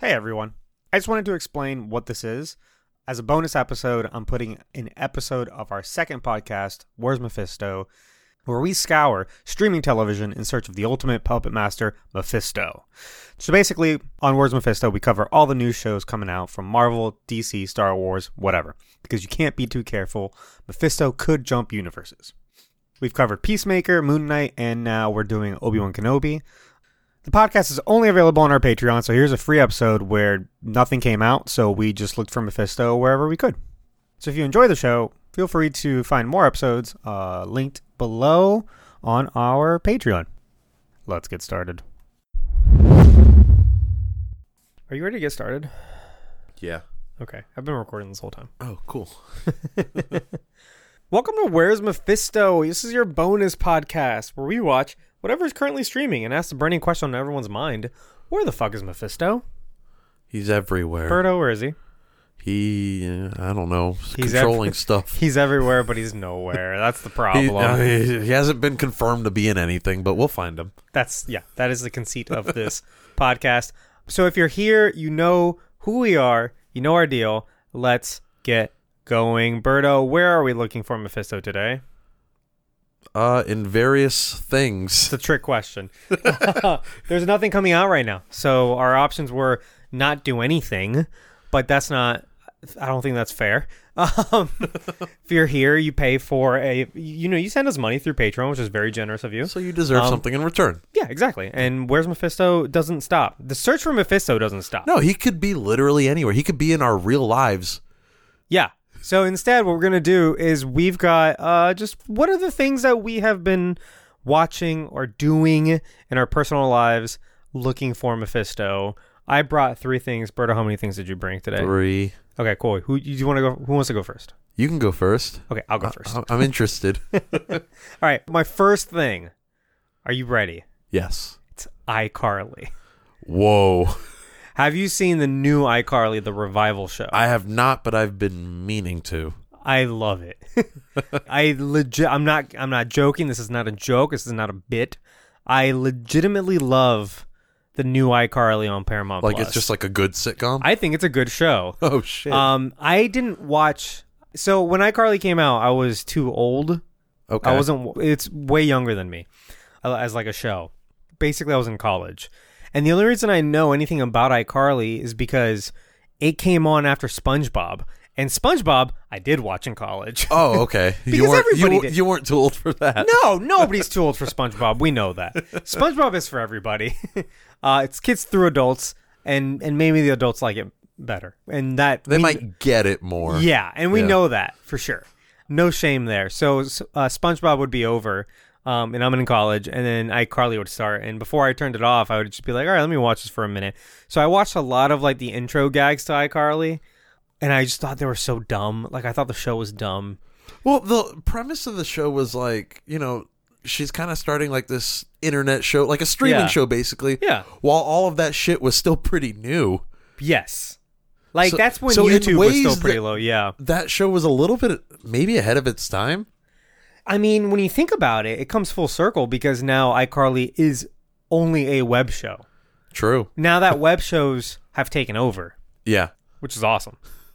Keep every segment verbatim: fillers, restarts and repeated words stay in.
Hey everyone. I just wanted to explain what this is. As a bonus episode, I'm putting an episode of our second podcast, Where's Mephisto?, where we scour streaming television in search of the ultimate puppet master, Mephisto. So basically, on Where's Mephisto, we cover all the new shows coming out from Marvel, D C, Star Wars, whatever. Because you can't be too careful, Mephisto could jump universes. We've covered Peacemaker, Moon Knight, and now we're doing Obi-Wan Kenobi. The podcast is only available on our Patreon, so here's a free episode where nothing came out, so we just looked for Mephisto wherever we could. So if you enjoy the show, feel free to find more episodes uh, linked below on our Patreon. Let's get started. Are you ready to get started? Yeah. Okay, I've been recording this whole time. Oh, cool. Welcome to Where's Mephisto? This is your bonus podcast where we watch whatever is currently streaming and ask the burning question on everyone's mind. Where the fuck is Mephisto? He's everywhere. Birdo, where is he? He, uh, I don't know, He's controlling ev- stuff. He's everywhere, but he's nowhere. That's the problem. He, uh, he, he hasn't been confirmed to be in anything, but we'll find him. That's, yeah, that is the conceit of this podcast. So if you're here, you know who we are, you know our deal. Let's get going. Birdo, where are we looking for Mephisto today? Uh, in various things. It's a trick question. There's nothing coming out right now. So our options were not do anything, but that's not, I don't think that's fair. Um, if you're here, you pay for a, you know, you send us money through Patreon, which is very generous of you. So you deserve Um, something in return. Yeah, exactly. And Where's Mephisto doesn't stop. The search for Mephisto doesn't stop. No, he could be literally anywhere. He could be in our real lives. Yeah. So instead, what we're going to do is we've got uh, just what are the things that we have been watching or doing in our personal lives looking for Mephisto. I brought three things. Berto, how many things did you bring today? Three. Okay, cool. Who do you want to go? Who wants to go first? You can go first. Okay, I'll go first. I, I'm interested. All right, my first thing. Are you ready? Yes. It's iCarly. Whoa. Have you seen the new iCarly, the revival show? I have not, but I've been meaning to. I love it. I legit. I'm not. I'm not joking. This is not a joke. This is not a bit. I legitimately love the new iCarly on Paramount Like Plus. it's just like a good sitcom? I think it's a good show. Oh, shit. Um, I didn't watch. So when iCarly came out, I was too old. Okay. I wasn't. It's way younger than me, uh, as like a show. Basically, I was in college, and the only reason I know anything about iCarly is because it came on after SpongeBob. And SpongeBob, I did watch in college. Oh, okay. Because you weren't, everybody you, did. you weren't too old for that. No, nobody's too old for SpongeBob. We know that. SpongeBob is for everybody. uh, it's kids through adults, and, and maybe the adults like it better. And that They we, might get it more. Yeah, and we Yeah. know that for sure. No shame there. So uh, SpongeBob would be over, um, and I'm in college, and then iCarly would start. And before I turned it off, I would just be like, all right, let me watch this for a minute. So I watched a lot of like the intro gags to iCarly. And I just thought they were so dumb. Like, I thought the show was dumb. Well, the premise of the show was like, you know, she's kind of starting like this internet show, like a streaming Yeah. show, basically. Yeah. While all of that shit was still pretty new. Yes. Like, So- that's when so in YouTube was ways still pretty that- low. Yeah. That show was a little bit, maybe ahead of its time. I mean, when you think about it, it comes full circle because now iCarly is only a web show. True. Now that web shows have taken over, Yeah. which is awesome.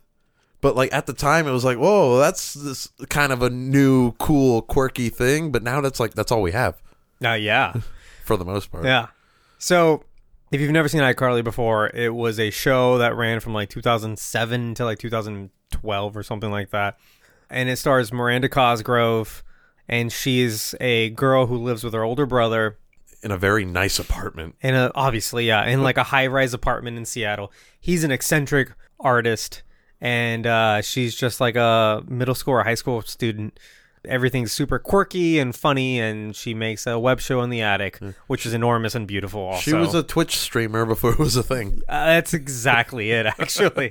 But like at the time, it was like, whoa, that's this kind of a new, cool, quirky thing. But now that's like, that's all we have Uh, yeah. for the most part. Yeah. So, if you've never seen iCarly before, it was a show that ran from like two thousand seven to like two thousand twelve or something like that. And it stars Miranda Cosgrove, and she's a girl who lives with her older brother. In a very nice apartment. In a, obviously, yeah, in like a high-rise apartment in Seattle. He's an eccentric artist, and uh, she's just like a middle school or high school student. Everything's super quirky and funny, and she makes a web show in the attic, which is enormous and beautiful also. She was a Twitch streamer before it was a thing. Uh, that's exactly it, actually.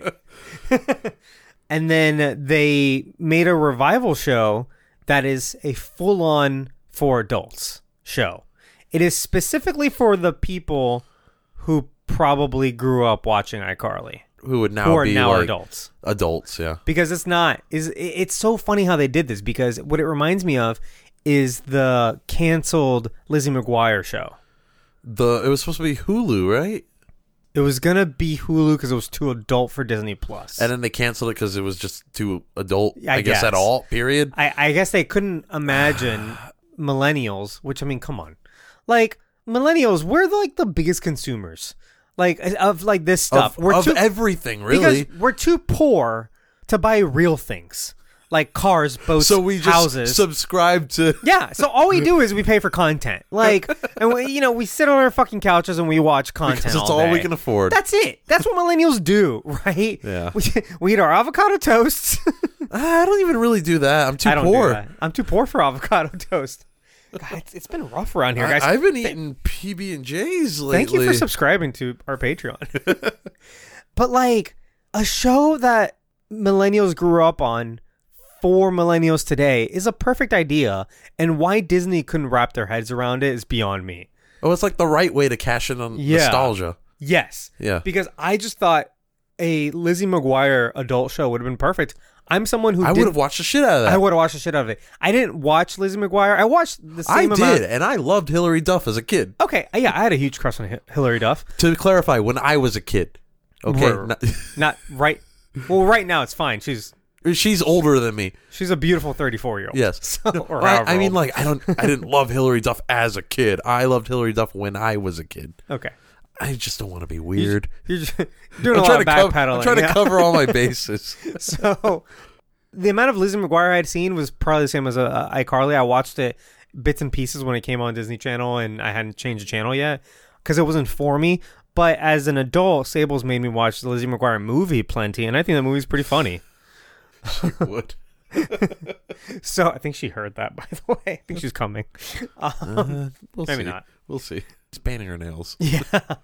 And then they made a revival show that is a full-on for adults show. It is specifically for the people who probably grew up watching iCarly, Who would now who are be now like adults. adults, yeah. Because it's not is it's so funny how they did this, because what it reminds me of is the canceled Lizzie McGuire show. The it was supposed to be Hulu, right? It was gonna be Hulu because it was too adult for Disney Plus. And then they canceled it because it was just too adult, I I, guess, guess. at all, period. I, I guess they couldn't imagine millennials, which, I mean, come on. Like, millennials, we're like the biggest consumers. Like, of like this stuff. Of, we're of too, everything, really. Because we're too poor to buy real things. Like cars, boats, So we just houses. subscribe to... Yeah, so all we do is we pay for content. Like, and we, you know, we sit on our fucking couches and we watch content Because it's all all day. we can afford. That's it. That's what millennials do, right? Yeah. We, we eat our avocado toasts. I don't even really do that. I'm too I don't poor. do that. I'm too poor for avocado toast. God, it's, it's been rough around here, guys. I, I've been eating P B and J's lately. Thank you for subscribing to our Patreon. But like a show that millennials grew up on for millennials today is a perfect idea, and why Disney couldn't wrap their heads around it is beyond me. Oh, it's like the right way to cash in on Yeah. nostalgia. Yes. Yeah. Because I just thought a Lizzie McGuire adult show would have been perfect. I'm someone who I did, would have watched the shit out of that. I would have watched the shit out of it. I didn't watch Lizzie McGuire. I watched the I same did, amount. and I loved Hilary Duff as a kid. Okay, yeah, I had a huge crush on Hi- Hilary Duff. To clarify, when I was a kid. Okay. Were- not- Not right. Well, right now it's fine. She's she's older than me. she's a beautiful thirty-four year old. Yes. So, or I, however I mean, old. like, I don't, I didn't love Hilary Duff as a kid. I loved Hilary Duff when I was a kid. Okay. I just don't want to be weird. You're just doing a I'm lot trying, of to co- backpedaling. I'm trying to yeah. cover all my bases. So the amount of Lizzie McGuire I had seen was probably the same as uh, iCarly. I watched it bits and pieces when it came on Disney Channel, and I hadn't changed the channel yet because it wasn't for me. But as an adult, Sable's made me watch the Lizzie McGuire movie plenty, and I think that movie's pretty funny. Would. So I think she heard that, by the way. I think she's coming. Um, Uh, we'll maybe see. not. We'll see. She's painting her nails. Yeah.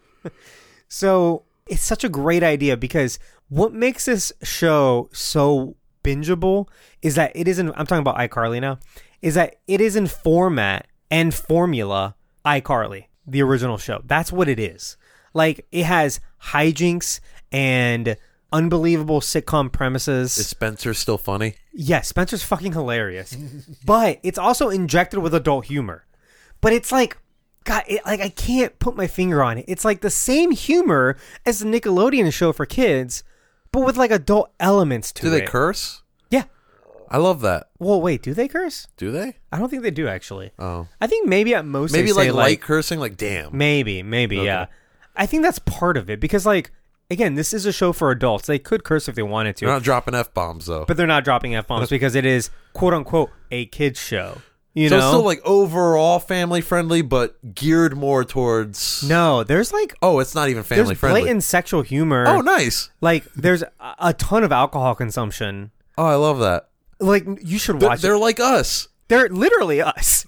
So it's such a great idea because what makes this show so bingeable is that it isn't, I'm talking about iCarly now, is that it is in format and formula iCarly, the original show. That's what it is. Like, it has hijinks and unbelievable sitcom premises. Is Spencer still funny? Yes, Spencer's fucking hilarious. But it's also injected with adult humor. But it's like, God, it, like I can't put my finger on it. It's like the same humor as the Nickelodeon show for kids, but with like adult elements to Do it. they curse? Yeah. I love that. Well, wait, do they curse? Do they? I don't think they do, actually. Oh. I think maybe at most Maybe they like say, light like, cursing, like damn. maybe, maybe, Okay. yeah. I think that's part of it because, like, again, this is a show for adults. They could curse if they wanted to, They're not dropping F bombs though. but they're not dropping F-bombs because it is, quote unquote, a kid's show. You so know? it's still like overall family friendly, but geared more towards. No, there's like Oh, it's not even family there's friendly. blatant sexual humor. Oh, nice. Like there's a, a ton of alcohol consumption. Oh, I love that. Like you should They're, watch they're it. like us. They're literally us,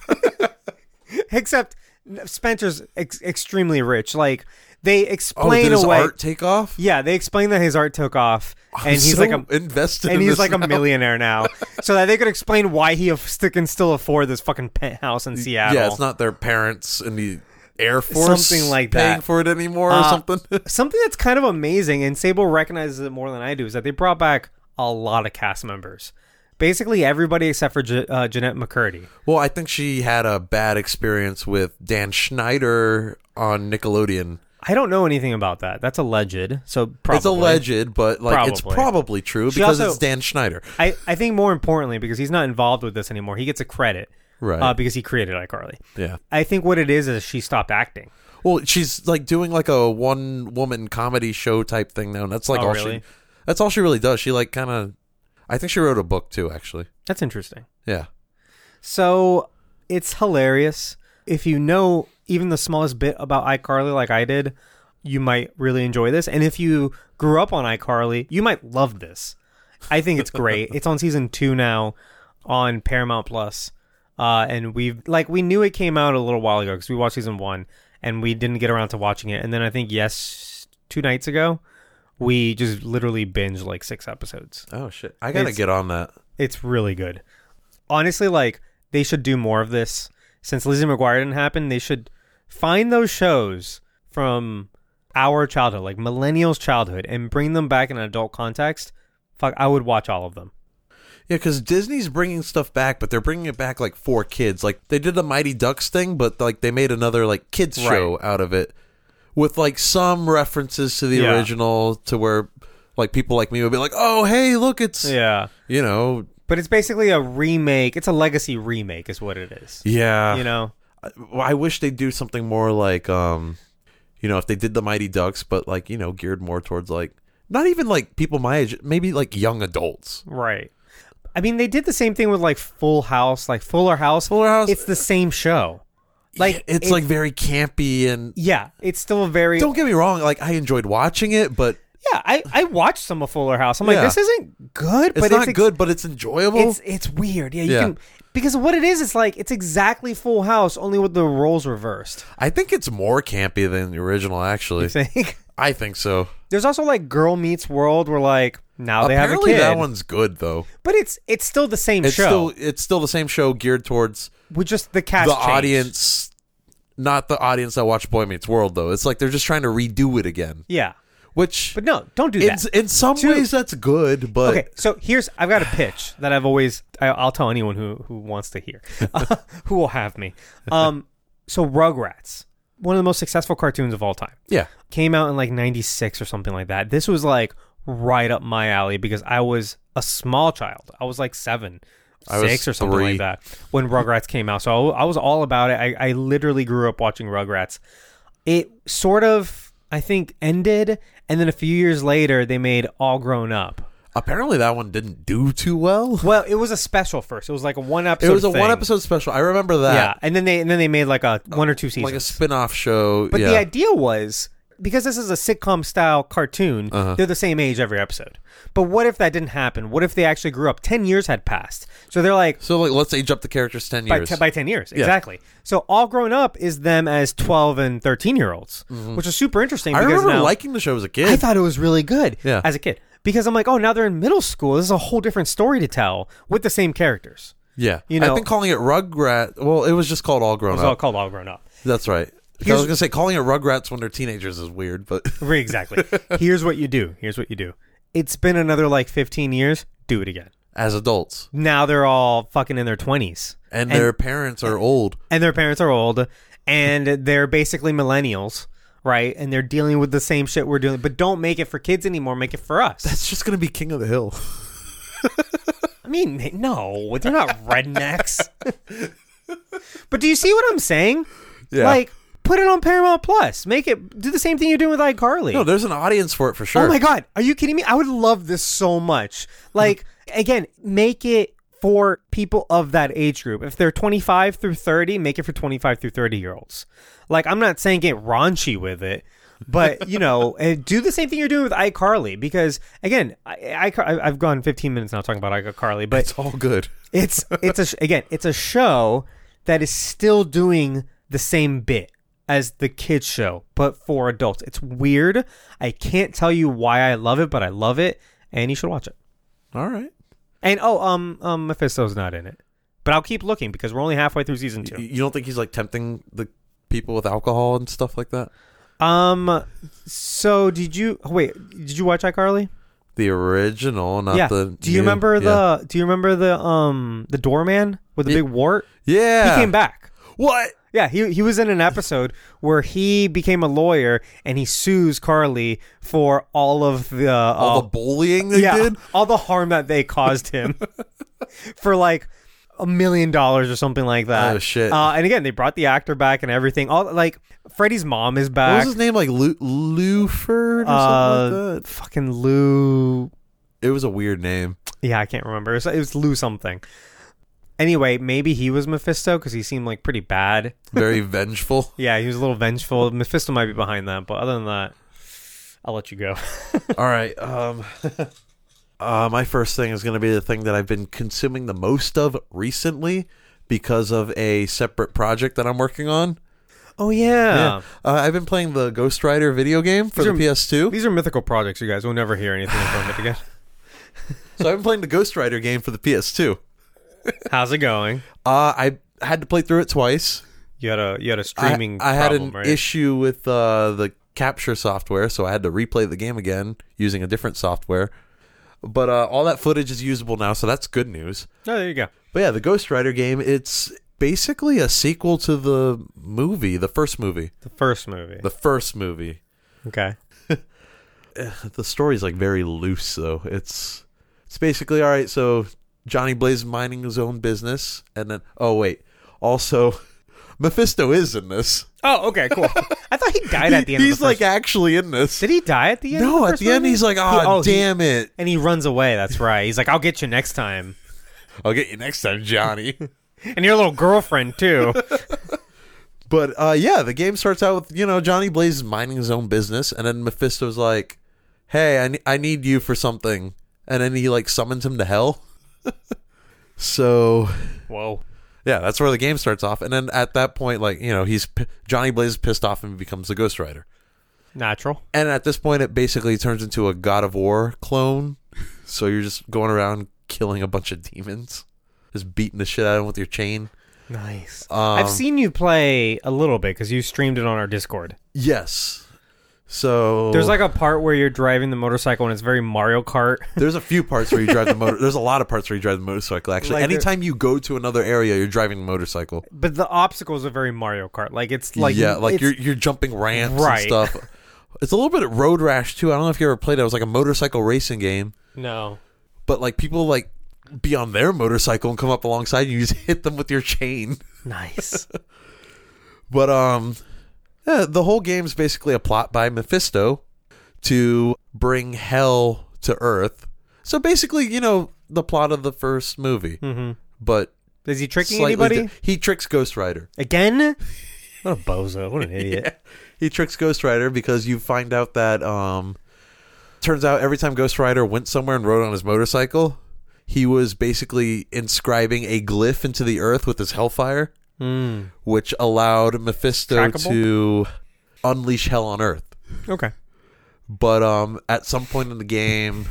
except Spencer's ex- extremely rich. Like they Oh, explain did his away. art take off? Yeah, they explain that his art took off, I'm and he's so like a invested. and in he's this like a now. millionaire now, so that they could explain why he af- st- can still afford this fucking penthouse in Seattle. Yeah, it's not their parents in the Air Force Something like paying that. for it anymore or Uh, something. Something that's kind of amazing, and Sable recognizes it more than I do, is that they brought back a lot of cast members. Basically everybody except for Je- uh, Jeanette McCurdy. Well, I think she had a bad experience with Dan Schneider on Nickelodeon. I don't know anything about that. That's alleged. So probably. It's alleged, but like it's Probably. probably true She because also- it's Dan Schneider. I, I think more importantly, because he's not involved with this anymore, he gets a credit. Right. Uh, because he created iCarly. Yeah. I think what it is is she stopped acting. Well, she's like doing like a one woman comedy show type thing now, and that's like Oh, all really? she that's all she really does. She like kind of I think she wrote a book too, actually. That's interesting. Yeah. So it's hilarious. If you know even the smallest bit about iCarly like I did, you might really enjoy this. And if you grew up on iCarly, you might love this. I think it's great. It's on season two now on Paramount Plus. Uh, and we've like we knew it came out a little while ago because we watched season one and we didn't get around to watching it. And then I think yes, two nights ago, we just literally binged like six episodes. Oh shit. I got to It's- get on that. It's really good. Honestly, like they should do more of this. Since Lizzie McGuire didn't happen, they should find those shows from our childhood, like millennials' childhood, and bring them back in an adult context. Fuck, I would watch all of them. Yeah, because Disney's bringing stuff back, but they're bringing it back like for kids. Like they did the Mighty Ducks thing, but like they made another like kids show out of it, with like some references to the Yeah. original, to where like people like me would be like, oh, hey, look, it's Yeah. you know, But it's basically a remake. It's a legacy remake is what it is. yeah. You know? I, I wish they'd do something more like, um, you know, if they did the Mighty Ducks, but like, you know, geared more towards like, not even like people my age, maybe like young adults. Right. I mean, they did the same thing with like Full House, like Fuller House. Fuller House. It's the same show. Like it's it- like very campy and Yeah, it's still a very... don't get me wrong, like I enjoyed watching it, but Yeah, I, I watched some of Fuller House. I'm like, Yeah. this isn't good, it's but not it's good, but it's enjoyable. It's it's weird. Yeah, you Yeah. can because of what it is. It's like it's exactly Full House, only with the roles reversed. I think it's more campy than the original, actually. You think? I think so. There's also like Girl Meets World, where like now they Apparently have a kid, that one's good though. but it's it's still the same It's show still it's still the same show geared towards with just the cast the changed. audience, not the audience that watched Boy Meets World though. It's like they're just trying to redo it again. Yeah, Which but no, don't do in, that. in some Two- ways that's good, but Okay, so here's I've got a pitch that I've always I, I'll tell anyone who who wants to hear, who will have me. Um, so Rugrats, one of the most successful cartoons of all time, yeah. came out in like ninety-six or something like that. This was like right up my alley because I was a small child. I was like seven, I was six or something three. like that when Rugrats came out. So I was all about it. I, I literally grew up watching Rugrats. It sort of, I think, ended, and then a few years later they made All Grown Up. Apparently that one didn't do too well. Well, it was a special first. It was like a one episode. It was a thing. one episode special. I remember that. Yeah, and then they and then they made like a one or two seasons, Like a spin-off show. But yeah. the idea was, because this is a sitcom style cartoon, Uh-huh. they're the same age every episode. But what if that didn't happen? What if they actually grew up? ten years had passed. So they're like, So like let's age up the characters ten by, years. te- by ten years. Exactly. So All Grown Up is them as twelve and thirteen year olds, which is super interesting. I because remember now, liking the show as a kid. I thought it was really good Yeah. as a kid. Because I'm like, oh, now they're in middle school. This is a whole different story to tell with the same characters. yeah. you know- I think calling it Rugrat, well, it was just called All Grown It's all Up. called All Grown Up. That's right. 'Cause I Here's- was going to say calling it Rugrats when they're teenagers is weird, but Right, exactly. Here's what you do. Here's what you do. It's been another like fifteen years. Do it again. as adults. Now they're all fucking in their twenties. And, their parents are old. And their parents are old. And they're basically millennials, right? And they're dealing with the same shit we're doing. But don't make it for kids anymore. Make it for us. It's just going to be King of the Hill. I mean, no. They're not rednecks. But do you see what I'm saying? Yeah. Like, put it on Paramount Plus. Make it... Do the same thing you're doing with iCarly. No, there's an audience for it for sure. Oh my God. Are you kidding me? I would love this so much. Like, again, make it for people of that age group. If they're twenty-five through thirty, make it for twenty-five through thirty year olds. Like, I'm not saying get raunchy with it, but, you know, and do the same thing you're doing with iCarly. Because, again, I, I, I've gone fifteen minutes now talking about iCarly, but It's all good. it's, it's a, again, it's a show that is still doing the same bit as the kids show, but for adults. It's weird. I can't tell you why I love it, but I love it, and you should watch it. All right. And oh, um, um, Mephisto's not in it, but I'll keep looking because we're only halfway through season two. You don't think he's like tempting the people with alcohol and stuff like that? Um, so did you wait? Did you watch iCarly? The original, not yeah. the. do you new- remember yeah. the? Do you remember the um the doorman with the Yeah. big wart? Yeah. He came back. What? Yeah, he he was in an episode where he became a lawyer and he sues Carly for all of the uh, All the bullying they yeah, did? all the harm that they caused him for like a million dollars or something like that. Oh, shit. Uh, and again, they brought the actor back and everything. All like Freddie's mom is What back. was his name? Like Lu- Luford or Uh, something like that? fucking Lou. It was a weird name. Yeah, I can't remember. It was, it was Lou something. Anyway, maybe he was Mephisto because he seemed like pretty bad. Very vengeful. Yeah, he was a little vengeful. Mephisto might be behind that, but other than that, I'll let you go. All right. Um, uh, my first thing is going to be the thing that I've been consuming the most of recently because of a separate project that I'm working on. Oh yeah. Uh, I've been playing the Ghost Rider video game for These the are- P S two. These are mythical projects, you guys. We'll never hear anything from it again. So I've been playing the Ghost Rider game for the P S two. How's it going? Uh, I had to play through it twice. You had a you had a streaming I, I had problem, an right? issue with uh, the capture software, so I had to replay the game again using a different software. But uh, all that footage is usable now, so that's good news. Oh, there you go. But yeah, the Ghost Rider game, it's basically a sequel to the movie, the first movie. The first movie. The first movie. Okay. The story's like very loose though. It's it's basically all right, so Johnny Blaze is minding his own business, and then oh wait, also Mephisto is in this. Oh, okay, cool. I thought he died at the end He's of the like first... actually in this. Did he die at the end? No, of the at first the end movie? he's like, He- oh, oh, he- damn it. And he runs away, that's right. He's like, I'll get you next time. I'll get you next time, Johnny. And your little girlfriend, too. But uh, yeah, the game starts out with, you know, Johnny Blaze is minding his own business, and then Mephisto's like, hey, I, ne- I need you for something. And then he like summons him to hell. So Whoa. yeah, that's where the game starts off. And then at that point, like, you know, he's Johnny Blaze is pissed off and becomes a Ghost Rider. Natural. And at this point, it basically turns into a God of War clone. So you're just going around killing a bunch of demons, just beating the shit out of them with your chain. Nice. Um, I've seen you play a little bit because you streamed it on our Discord. Yes. So There's like a part where you're driving the motorcycle and it's very Mario Kart. there's a few parts where you drive the motor. There's a lot of parts where you drive the motorcycle. Actually, Like anytime you go to another area, you're driving the motorcycle. But the obstacles are very Mario Kart. Like it's like yeah, like it's- you're you're jumping ramps Right. and stuff. It's a little bit of Road Rash too. I don't know if you ever played it. It was like a motorcycle racing game, No. but like people like be on their motorcycle and come up alongside you. You just hit them with your chain. Nice. But um, yeah, the whole game's basically a plot by Mephisto to bring hell to Earth. So basically, you know, the plot of the first movie. Mm-hmm. But Is he tricking slightly anybody? di- he tricks Ghost Rider. Again? What a bozo. What an idiot. Yeah. He tricks Ghost Rider because you find out that um turns out every time Ghost Rider went somewhere and rode on his motorcycle, he was basically inscribing a glyph into the earth with his hellfire, Mm. which allowed Mephisto Trackable? to unleash hell on Earth. Okay. But um at some point in the game,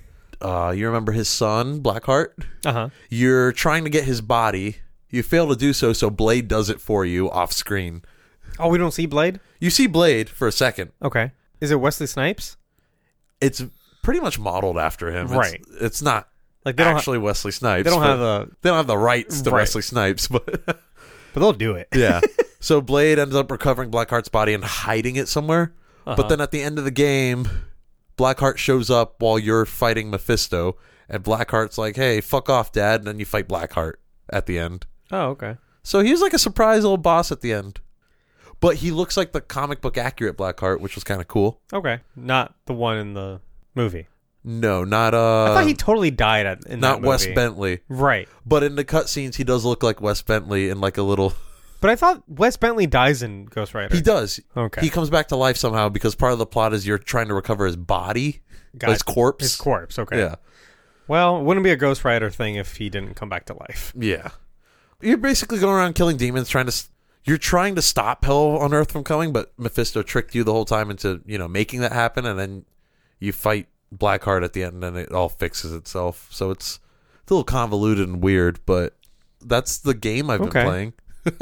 uh you remember his son, Blackheart? Uh-huh. You're trying to get his body. You fail to do so, so Blade does it for you off screen. Oh, we don't see Blade? You see Blade for a second. Okay. Is it Wesley Snipes? It's pretty much modeled after him. Right. It's, it's not Like they don't actually Wesley Snipes. They don't but have a They don't have the rights to Right. Wesley Snipes, but but they'll do it. yeah. So Blade ends up recovering Blackheart's body and hiding it somewhere. Uh-huh. But then at the end of the game, Blackheart shows up while you're fighting Mephisto, and Blackheart's like, "Hey, fuck off, Dad!" And then you fight Blackheart at the end. Oh, okay. So he's like a surprise little boss at the end. But he looks like the comic book accurate Blackheart, which was kind of cool. Okay. Not the one in the movie. No, not uh I thought he totally died at, in not that Wes movie. Bentley. Right. But in the cutscenes, he does look like Wes Bentley in like a little. But I thought Wes Bentley dies in Ghost Rider. He does. Okay. He comes back to life somehow because part of the plot is you're trying to recover his body, Got his it. corpse. His corpse, okay. Yeah, Well, it wouldn't be a Ghost Rider thing if he didn't come back to life. yeah. You're basically going around killing demons, trying to. s- You're trying to stop hell on Earth from coming, but Mephisto tricked you the whole time into you know making that happen, and then you fight Blackheart at the end, and it all fixes itself. So it's, it's a little convoluted and weird, but that's the game I've Okay. been playing.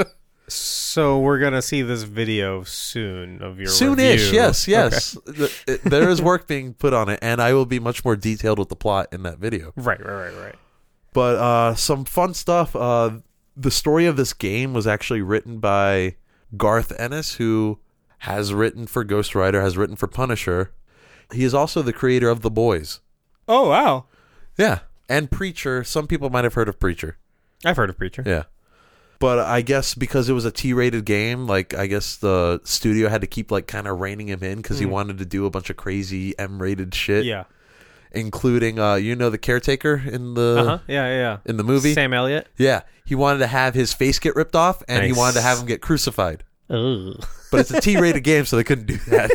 So we're going to see this video soon of your Soonish, review. yes, yes. Th- it- there is work being put on it, and I will be much more detailed with the plot in that video. Right, right, right, right. But uh, some fun stuff. Uh, the story of this game was actually written by Garth Ennis, who has written for Ghost Rider, has written for Punisher. He is also the creator of The Boys. Oh, wow. Yeah. And Preacher. Some people might have heard of Preacher. I've heard of Preacher. Yeah. But I guess because it was a T-rated game, like I guess the studio had to keep like kind of reining him in because he Mm. wanted to do a bunch of crazy M-rated shit, Yeah. including uh, you know the caretaker in the Uh-huh. Yeah, yeah, yeah. in the movie. Sam Elliott. Yeah, he wanted to have his face get ripped off, and he Nice. wanted to have him get crucified. Ugh. But it's a T-rated game, so they couldn't do that.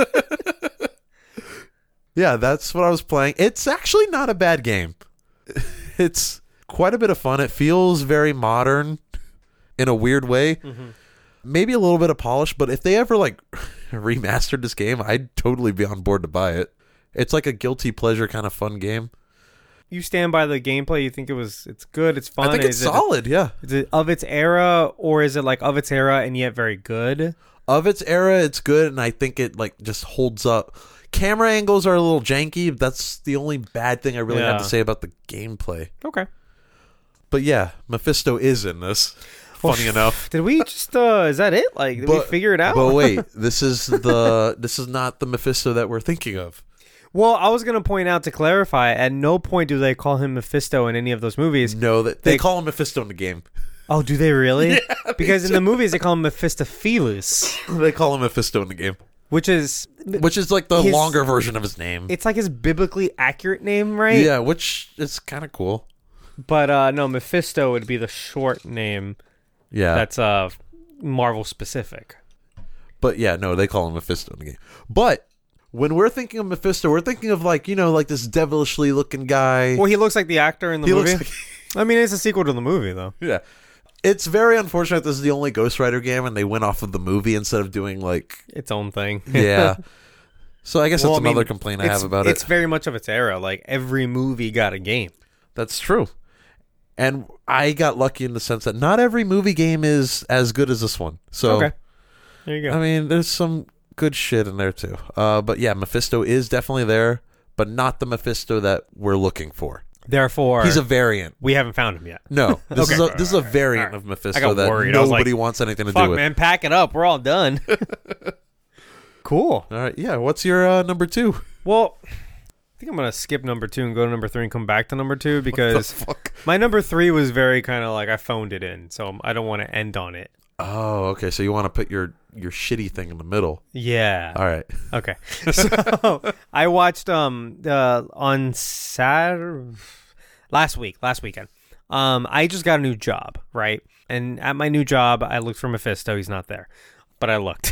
Yeah, that's what I was playing. It's actually not a bad game. It's quite a bit of fun. It feels very modern in a weird way. Mhm. Maybe a little bit of polish, but if they ever like remastered this game, I'd totally be on board to buy it. It's like a guilty pleasure kind of fun game. You stand by the gameplay? You think it was? It's good. It's fun. I think it's is it, solid, yeah. Is it of its era, or is it like of its era and yet very good? Of its era, it's good, and I think it like just holds up. Camera angles are a little janky. But that's the only bad thing I really have Yeah. to say about the gameplay. Okay. But yeah, Mephisto is in this. Funny enough. Did we just? uh Is that it? Like, did But- we figure it out? But wait, this is the this is not the Mephisto that we're thinking of. Well, I was gonna point out to clarify. At no point do they call him Mephisto in any of those movies. No, that they, They- call him Mephisto in the game. Oh, do they really? Yeah, Because in the movies they call him Mephistopheles, They call him Mephisto in the game, which is which is like the His- longer version of his name. it's like his biblically accurate name, right? Yeah, which is kind of cool. But uh no, Mephisto would be the short name Yeah, that's uh Marvel specific. but yeah, no, they call him Mephisto in the game. But when we're thinking of Mephisto, we're thinking of like you know like this devilishly looking guy. Well, he looks like the actor in the He movie. looks I mean, it's a sequel to the movie, though. Yeah. It's very unfortunate this is the only Ghost Rider game and they went off of the movie instead of doing like Its own thing. yeah. So I guess Well, that's I mean, another complaint I It's- have about It's it. very much of its era. Like, every movie got a game. That's true. And I got lucky in the sense that not every movie game is as good as this one. So Okay. There you go. I mean, there's some good shit in there too. Uh, but yeah, Mephisto is definitely there, but not the Mephisto that we're looking for. Therefore, He's a variant. we haven't found him yet. No, this Okay. is a this is a variant Alright. of Mephisto I got that worried. I was nobody like, wants anything to Fuck, do with. man, pack it up. We're all done. Cool. All right, yeah. What's your uh, number two? Well, I think I'm going to skip number two and go to number three and come back to number two The because fuck? my number three was very kind of like I phoned it in. So I don't want to end on it. Oh, okay. So you want to put your your shitty thing in the middle? Yeah. All right. Okay. So I watched um uh, on Saturday last week, last weekend. Um I just got a new job, right? And at my new job, I looked for Mephisto. He's not there. But I looked.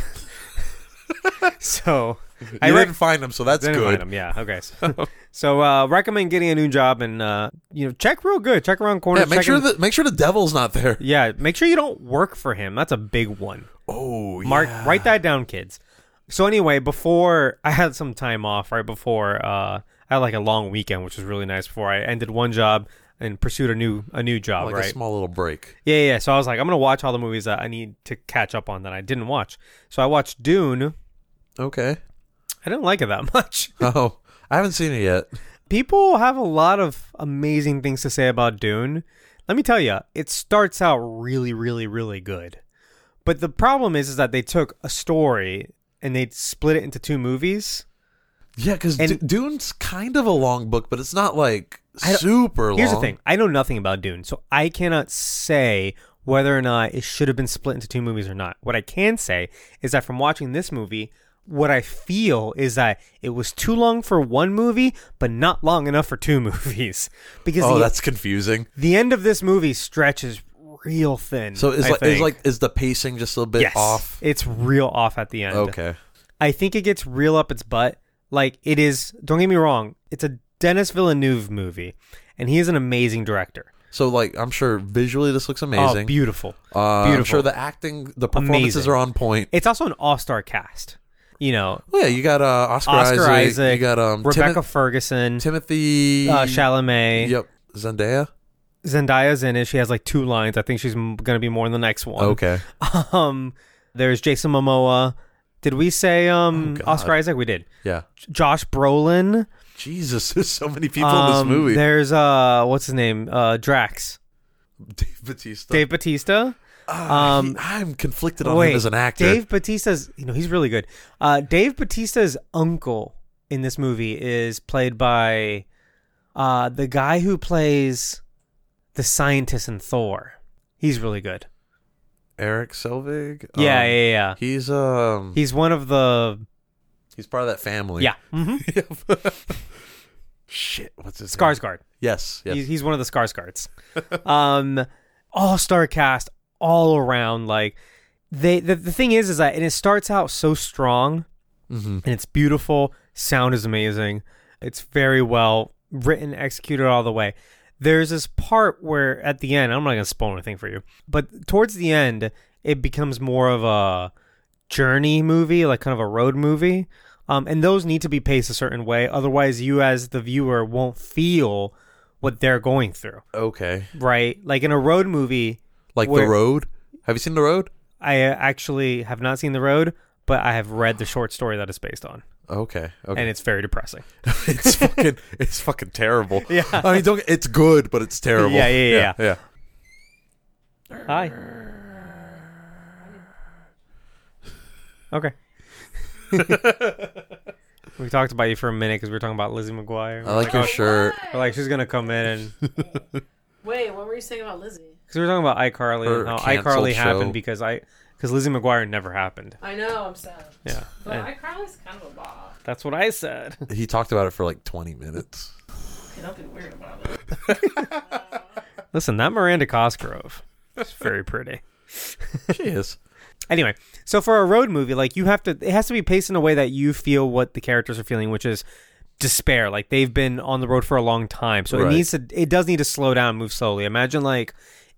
So You I rec- didn't find him, so that's didn't good. find him. Yeah. Okay. So, so uh recommend getting a new job and uh you know, check real good. Check around corners. Yeah, make check sure in- that make sure the devil's not there. Yeah, make sure you don't work for him. That's a big one. Oh, yeah. Mark, write that down, kids. So anyway, before I had some time off, right before uh, I had like a long weekend, which was really nice. Before I ended one job and pursued a new a new job, like right? a small little break. yeah, yeah. So I was like, I'm gonna watch all the movies that I need to catch up on that I didn't watch. So I watched Dune. Okay. I didn't like it that much. Oh, I haven't seen it yet. People have a lot of amazing things to say about Dune. Let me tell you, it starts out really, really, really good. But the problem is, is that they took a story and they split it into two movies. Yeah, because And- Dune's kind of a long book, but it's not like I don't- super long. Here's the thing. I know nothing about Dune, so I cannot say whether or not it should have been split into two movies or not. What I can say is that from watching this movie, what I feel is that it was too long for one movie, but not long enough for two movies. Because Oh, the, that's confusing. the end of this movie stretches real thin. So is I like is think. like is the pacing just a little bit yes, off? It's real off at the end. Okay. I think it gets real up its butt. Like, it is, don't get me wrong, it's a Denis Villeneuve movie, and he is an amazing director. So like I'm sure visually this looks Oh, amazing. beautiful. uh, I'm beautiful. sure the acting, the performances Amazing. are on point. It's also an all-star cast. You know, Oh, yeah, you got uh, Oscar, Oscar Isaac, Isaac, you got um Rebecca Timoth- Ferguson, Timothy uh, Chalamet, Yep, Zendaya. Zendaya's in it. She has like two lines. I think she's m- going to be more in the next one. Okay. Um, there's Jason Momoa. Did we say um Oh, God. Oscar Isaac? We did. Yeah. Josh Brolin. Jesus, there's so many people in this Um, movie. There's uh, what's his name? Uh, Drax. Dave Bautista. Dave Bautista. Ah, um, he- I'm conflicted on Wait, him as an actor. Dave Bautista's, you know, he's really good. Uh, Dave Bautista's uncle in this movie is played by uh, the guy who plays the scientist in Thor. He's really good. Eric Selvig. Yeah, Um, yeah, yeah. He's um He's one of the he's part of that family. yeah mhm. Shit, what's his name? Skarsgård. Yes, yes. He's, he's one of the Skarsgårds. um, all star cast all around. Like they, the the thing is, is that and it starts out so strong. mm-hmm. And it's beautiful. Sound is amazing. It's very well written, executed all the way. There's this part where at the end, I'm not going to spoil anything for you, but towards the end, it becomes more of a journey movie, like kind of a road movie. Um, and those need to be paced a certain way. Otherwise, you as the viewer won't feel what they're going through, Okay. right? Like in a road movie, Like Where- The Road? Have you seen The Road? I uh, actually have not seen The Road, but I have read the short story that it's based on. Okay. Okay. And it's very depressing. it's fucking it's fucking terrible. Yeah. I mean, don't it's good, but it's terrible. Yeah, yeah, yeah. yeah. Hi. Okay. We talked about you for a minute because we were talking about Lizzie McGuire. I like your oh, shirt. We're like, she's going to come in and... Wait, what were you saying about Lizzie? Because we were talking about iCarly Her and how canceled iCarly show. happened because I... Because Lizzie McGuire never happened. I know, I'm sad. Yeah. But and iCarly's kind of a bop. that's what I said. He talked about it for like twenty minutes. Okay, don't be weird about it. Listen, that Miranda Cosgrove is very pretty. She is. Anyway, so for a road movie, like you have to, it has to be paced in a way that you feel what the characters are feeling, which is despair. Like they've been on the road for a long time, so Right. it needs to, it does need to slow down, and move slowly. Imagine like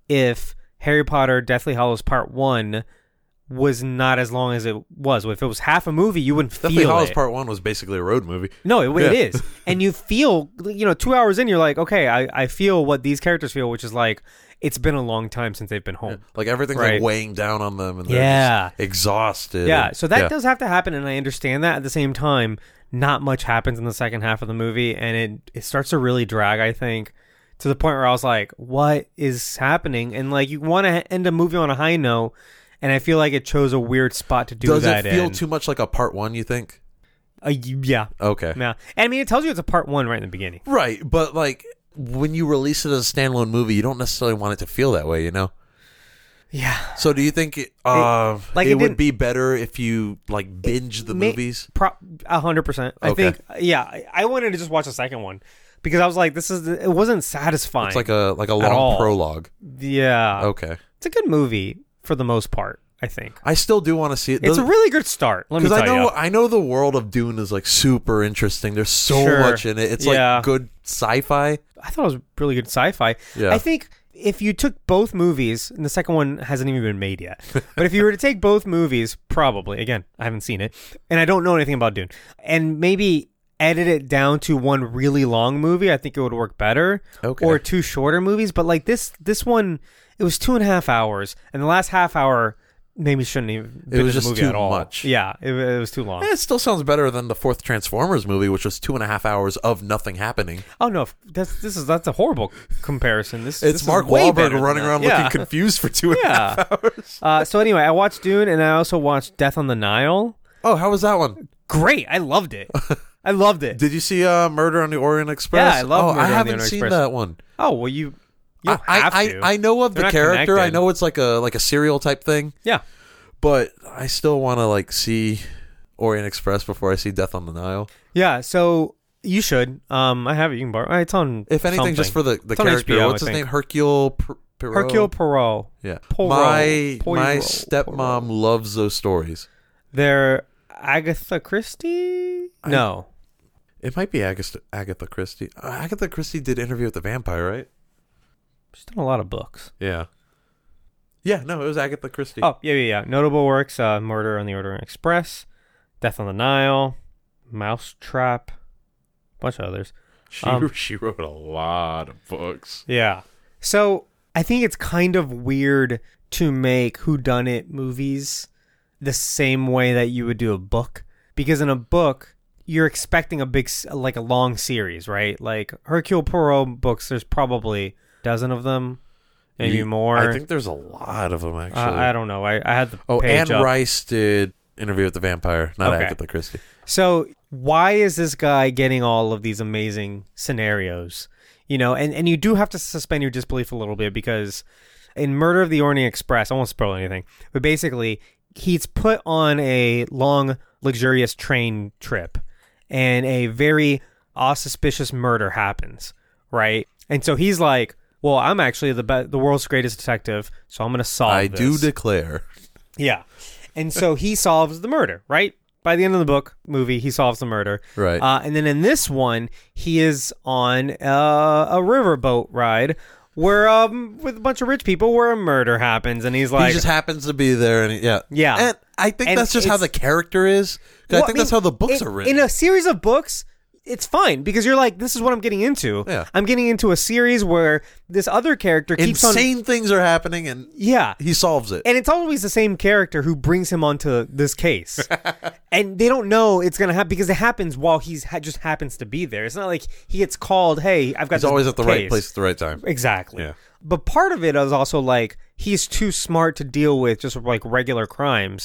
if Harry Potter Deathly Hallows Part One was not as long as it was. If it was half a movie, you wouldn't Deathly feel Hallows it. Part One was basically a road movie. No, it, it Yeah. is, and you feel, you know, two hours in, you're like, okay, I, I feel what these characters feel, which is like it's been a long time since they've been home. Like everything's Right. like weighing down on them, and they're Yeah. just exhausted. Yeah, and- so that yeah. does have to happen, and I understand that. At the same time, not much happens in the second half of the movie, and it it starts to really drag, I think, to the point where I was like, what is happening? And like, you want to end a movie on a high note, and I feel like it chose a weird spot to do Does that it feel in. too much like a Part One? You think? Uh, yeah, Okay. yeah. And I mean, it tells you it's a part one right in the beginning. Right, but like when you release it as a standalone movie, you don't necessarily want it to feel that way, you know? Yeah. So do you think it, uh, like, it, it would didn't- be better if you like binge the May- movies? Pro- a hundred percent. I Okay. think, yeah, I, I wanted to just watch the second one because I was like, this is, it wasn't satisfying. It's like a like a all. long prologue. yeah. Okay. It's a good movie for the most part, I think. I still do want to see it. It's a really good start. Let me Because tell I know you. I know the world of Dune is like super interesting. There's so Sure. much in it. It's Yeah. like good sci-fi. I thought it was really good sci-fi. Yeah. I think if you took both movies, and the second one hasn't even been made yet, but if you were to take both movies, probably, again, I haven't seen it, and I don't know anything about Dune, and maybe edit it down to one really long movie, I think it would work better. Okay. Or two shorter movies, but like this, this one, it was two and a half hours, and the last half hour maybe shouldn't even been was in the just movie too at all. much. Yeah, it, it was too long. Eh, it still sounds better than the fourth Transformers movie, which was two and a half hours of nothing happening. Oh no, that's this is that's a horrible comparison. This It's this is Mark way better Wahlberg than running that. around Yeah. looking confused for two and a Yeah. half hours. Uh, so anyway, I watched Dune, and I also watched Death on the Nile. Oh, how was that one? Great, I loved it. I loved it. Did you see uh, Murder on the Orient Express? Yeah, I love Oh, Murder I on the haven't Orient seen Express. that one. Oh well, you you don't I, have I, to. I, I know of They're the not character. I connected. know it's like a like a serial type thing, Yeah, but I still want to like see Orient Express before I see Death on the Nile. yeah. So you should. Um, I have it. You can borrow. It's on. If anything, something. just for the, the It's on character. H B O, What's I his think. name? Hercule P- Poirot? Hercule Poirot. Yeah. Poirot. My Poirot. my stepmom Poirot. loves those stories. They're Agatha Christie. I- No, It might be Agatha, Agatha Christie. Uh, Agatha Christie did Interview with the Vampire, right? she's done a lot of books. Yeah. Yeah, no, it was Agatha Christie. Oh, yeah, yeah, yeah. Notable works: uh, Murder on the Orient Express, Death on the Nile, Mousetrap, a bunch of others. she, um, she wrote a lot of books. Yeah. So I think it's kind of weird to make whodunit movies the same way that you would do a book, because in a book you're expecting a big, s- like a long series, right? Like Hercule Poirot books, there's probably a dozen of them, maybe Ye- more. I think there's a lot of them, actually. Uh, I don't know. I, I had the oh, page Anne up. Rice did Interview with the Vampire, not Okay. Agatha Christie. So why is this guy getting all of these amazing scenarios? You know, and, and you do have to suspend your disbelief a little bit, because in Murder of the Orient Express, I won't spoil anything, but basically he's put on a long, luxurious train trip, and a very auspicious murder happens, right? And so he's like, well, I'm actually the be- the world's greatest detective, so I'm going to solve I this. do declare. Yeah. And so he solves the murder, right? By the end of the book, movie, he solves the murder. Right. Uh, and then in this one, he is on uh, a riverboat ride where, um, with a bunch of rich people, where a murder happens. And he's like, he just happens to be there, and he- yeah, Yeah. And I think And that's just how it's- the character is. 'Cause Well, I think mean, that's how the books in, are written. In a series of books, it's fine, because you're like, this is what I'm getting into. Yeah. I'm getting into a series where this other character keeps on... Insane things are happening, and Yeah. he solves it. And it's always the same character who brings him onto this case. And they don't know it's going to happen, because it happens while he's ha- just happens to be there. It's not like he gets called, hey, I've got He's this always at the right case. place at the right time. Exactly. Yeah. But part of it is also like, he's too smart to deal with just like regular crimes.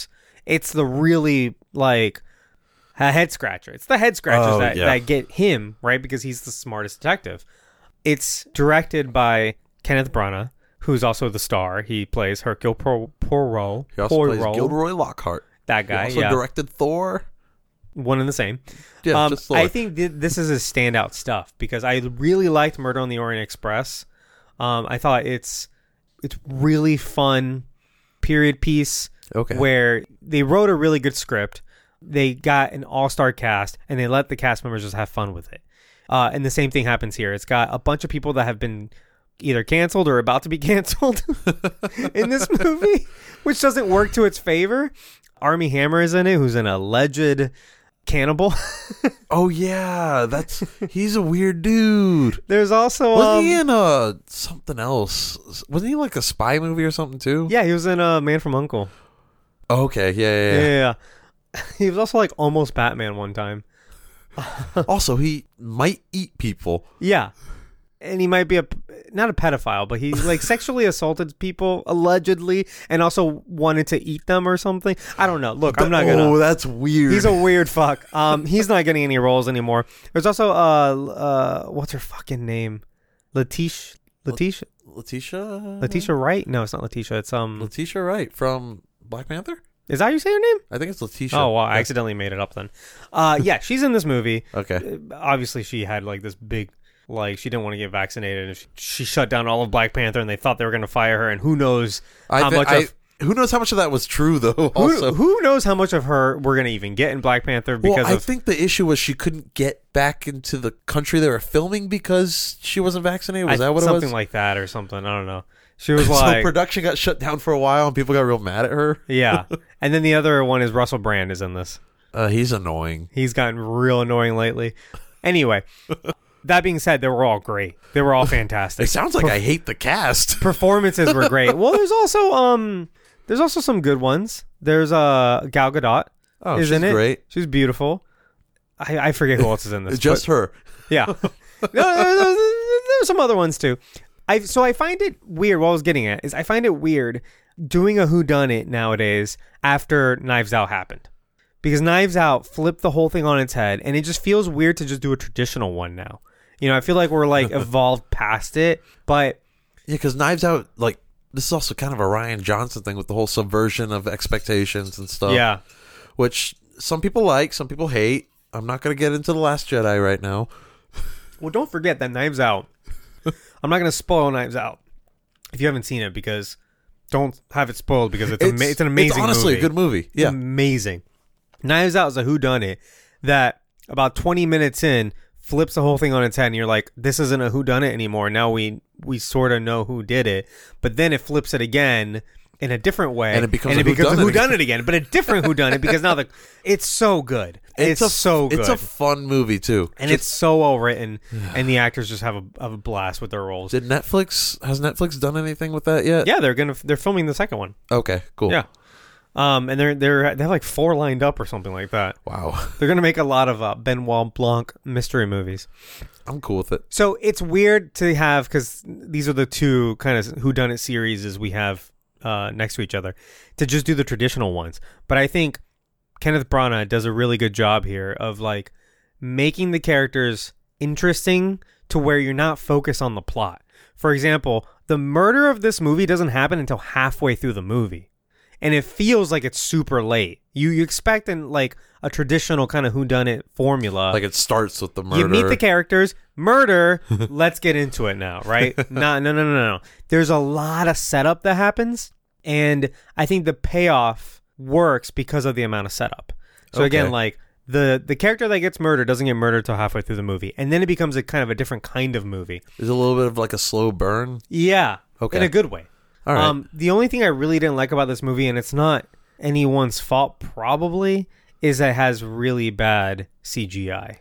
It's the really like a head scratcher. It's the head scratchers Oh, that, yeah. that get him, right? Because he's the smartest detective. It's directed by Kenneth Branagh, who's also the star. He plays Hercule Poirot. Poirot. He also plays Gilderoy Lockhart. That He guy, also yeah. directed Thor. One and the same. Yeah, um, just Thor. I think th- this is his standout stuff because I really liked Murder on the Orient Express. Um, I thought it's it's really fun period piece Okay. where they wrote a really good script. They got an all-star cast and they let the cast members just have fun with it. Uh, and the same thing happens here. It's got a bunch of people that have been either canceled or about to be canceled in this movie, which doesn't work to its favor. Armie Hammer is in it, who's an alleged cannibal. Oh yeah, that's he's a weird dude. There's also Wasn't um, he in uh something else? Wasn't he like a spy movie or something too? yeah, he was in uh, Man from Uncle. Oh, okay. Yeah, Yeah, yeah. yeah, yeah. yeah. He was also like almost Batman one time. Also, he might eat people. Yeah. And he might be a not a pedophile, but he like sexually assaulted people allegedly, and also wanted to eat them or something. I don't know. Look, I'm not gonna. Oh, that's weird. He's a weird fuck. Um, he's not getting any roles anymore. There's also uh uh what's her fucking name? Letitia. Letitia. Letitia. Letitia Wright? No, it's not Letitia. It's um. Letitia Wright from Black Panther. Is that how you say her name? I think it's Letitia. Oh, well, I Yeah. accidentally made it up then. Uh, yeah, she's in this movie. Okay. Uh, Obviously, she had like this big, like she didn't want to get vaccinated, and she, she shut down all of Black Panther, and they thought they were going to fire her. And who knows I how thi- much I- of who knows how much of that was true though. Also, who, who knows how much of her we're going to even get in Black Panther well, because I of think the issue was she couldn't get back into the country they were filming because she wasn't vaccinated. Was I- that what it something was? like that or something? I don't know. She was so like, production got shut down for a while, and people got real mad at her. yeah. And then the other one is Russell Brand is in this. Uh, he's annoying. He's gotten real annoying lately. Anyway, that being said, they were all great. They were all fantastic. It sounds like I hate the cast. Performances were great. Well, there's also um, there's also some good ones. There's uh Gal Gadot Oh, is she's in it. great. She's beautiful. I, I forget who else is in this. It's just her. but- yeah. No, there, there, there's some other ones too. I so I find it weird. What I was getting at is I find it weird doing a whodunit nowadays after Knives Out happened, because Knives Out flipped the whole thing on its head, and it just feels weird to just do a traditional one now. You know, I feel like we're like evolved past it, but Yeah, because Knives Out, like, this is also kind of a Ryan Johnson thing with the whole subversion of expectations and stuff. yeah. Which some people like, some people hate. I'm not going to get into The Last Jedi right now. Well, don't forget that Knives Out. I'm not going to spoil Knives Out if you haven't seen it, because don't have it spoiled, because it's ama- it's an amazing It's honestly movie. a good movie. It's Yeah. amazing. Knives Out is a whodunit that about twenty minutes in flips the whole thing on its head, and you're like, this isn't a whodunit anymore. Now we we sort of know who did it, but then it flips it again in a different way, And it becomes a a whodunit whodunit again, but a different whodunit, because now the it's so good. It's, a, so good. It's a fun movie, too. and Just- it's so well written, and the actors just have a have a blast with their roles. Did Netflix, has Netflix done anything with that yet? Yeah, they're gonna they're filming the second one. Okay, cool. Yeah, um, and they're they're they have like four lined up or something like that. Wow. They're gonna make a lot of uh, Benoit Blanc mystery movies. I'm cool with it. So it's weird to have, because these are the two kind of whodunit series as we have uh, next to each other, to just do the traditional ones. But I think Kenneth Branagh does a really good job here of like making the characters interesting to where you're not focused on the plot. For example, the murder of this movie doesn't happen until halfway through the movie, and it feels like it's super late. You you expect in like a traditional kind of whodunit formula, Like, it starts with the murder. you meet the characters, murder, let's get into it now, right? no, no, no, no, no. There's a lot of setup that happens, and I think the payoff works because of the amount of setup. So Okay. again, like the the character that gets murdered doesn't get murdered till halfway through the movie, and then it becomes a kind of a different kind of movie. There's a little bit of like a slow burn. Yeah, Okay. in a good way. All right. Um, the only thing I really didn't like about this movie, and it's not anyone's fault probably, is that it has really bad C G I.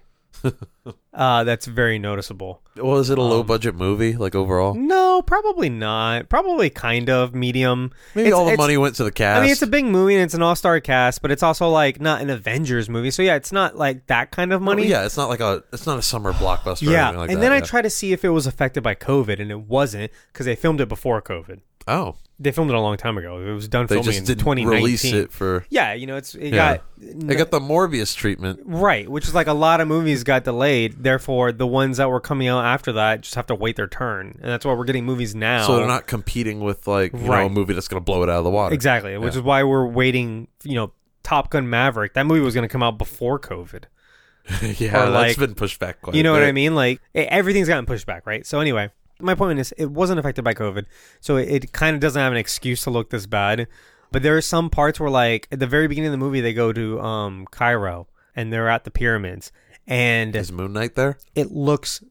uh, that's very noticeable. Well, is it a um, low budget movie, like overall? No, probably not. Probably kind of medium. Maybe It's- all the it's- money went to the cast. I mean, it's a big movie and it's an all-star cast, but it's also like not an Avengers movie. So yeah, it's not like that kind of money. Oh, yeah, it's not like a it's not a summer blockbuster. Or Yeah, anything like and that, then I yeah. tried to see if it was affected by COVID, and it wasn't, because they filmed it before COVID. Oh, They filmed it a long time ago. It was done they filming just in didn't twenty nineteen. release it for. Yeah, you know, it's it Yeah. got They got the Morbius treatment. right, which is like a lot of movies got delayed. Therefore, the ones that were coming out after that just have to wait their turn, and that's why we're getting movies now. So they're not competing with like you know Right. a movie that's going to blow it out of the water. exactly, which Yeah. is why we're waiting. You know, Top Gun Maverick. That movie was going to come out before COVID. yeah, Or, that's like- been pushed back quite. You know a what bit. I mean? Like e- everything's gotten pushed back, right? So anyway, my point is, it wasn't affected by COVID, so it, it kind of doesn't have an excuse to look this bad. But there are some parts where, like at the very beginning of the movie, they go to um, Cairo and they're at the pyramids, and Is Moon Knight there? it looks.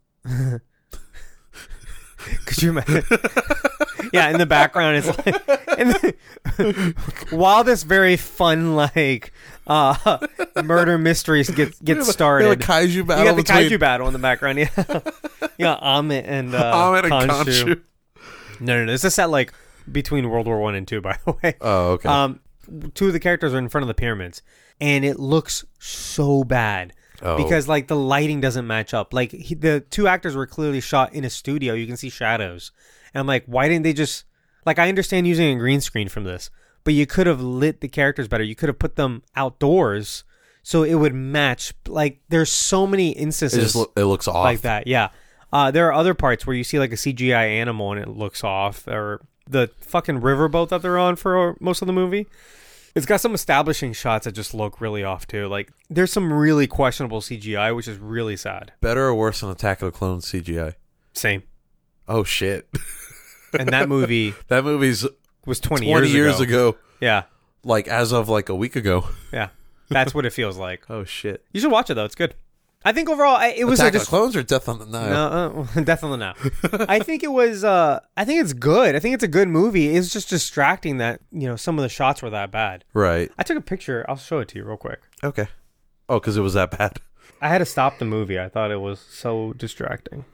Could you imagine? Yeah, in the background, it's like, and then, while this very fun like uh, murder mysteries gets gets started. Like kaiju You battle got the between kaiju battle in the background, yeah. yeah, Amit and uh, Ahmed and Khonshu. Khonshu. No, no, no. This is set like between World War One and Two, by the way. Oh, okay. Um, two of the characters are in front of the pyramids, and it looks so bad Oh. because like the lighting doesn't match up. Like he, the two actors were clearly shot in a studio. You can see shadows, and I'm like, why didn't they just like? I understand using a green screen from this, but you could have lit the characters better. You could have put them outdoors so it would match. Like there's so many it instances just look, it looks off. like that. Yeah. Uh, there are other parts where you see like a C G I animal and it looks off, or the fucking riverboat that they're on for most of the movie. It's got some establishing shots that just look really off too. Like there's some really questionable C G I, which is really sad. Better or worse than Attack of the Clones C G I? Same. Oh shit! And that movie That movie's was twenty, twenty years, years ago. ago. Yeah. Like as of like a week ago. Yeah. That's what it feels like. Oh shit! You should watch it though. It's good. I think overall I, it was Attack a of dis- the Clones or Death on the Nile? No, uh, definitely not. I think it was. Uh, I think it's good. I think it's a good movie. It's just distracting that you know some of the shots were that bad. Right. I took a picture. I'll show it to you real quick. Okay. Oh, because it was that bad. I had to stop the movie. I thought it was so distracting.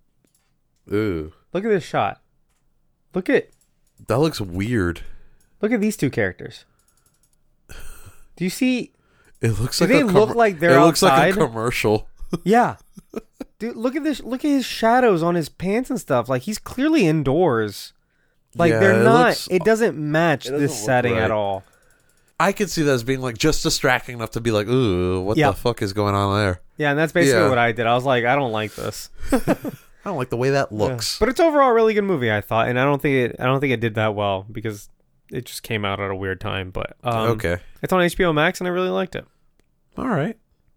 Ooh, Look at this shot. Look at that looks weird. look at these two characters. Do you see? It looks Do like they a look like they're It looks like outside? a commercial. Yeah. Dude, look at this. Look at his shadows on his pants and stuff. Like he's clearly indoors. Like Yeah, they're it not. looks- it doesn't match it doesn't this look setting right. at all. I could see that as being like just distracting enough to be like, ooh, what Yeah. the fuck is going on there? Yeah, and that's basically Yeah. what I did. I was like, I don't like this. I don't like the way that looks. But it's overall a really good movie, I thought, and I don't think it. I don't think it did that well because it just came out at a weird time. But um, okay. it's on H B O Max, and I really liked it. All right.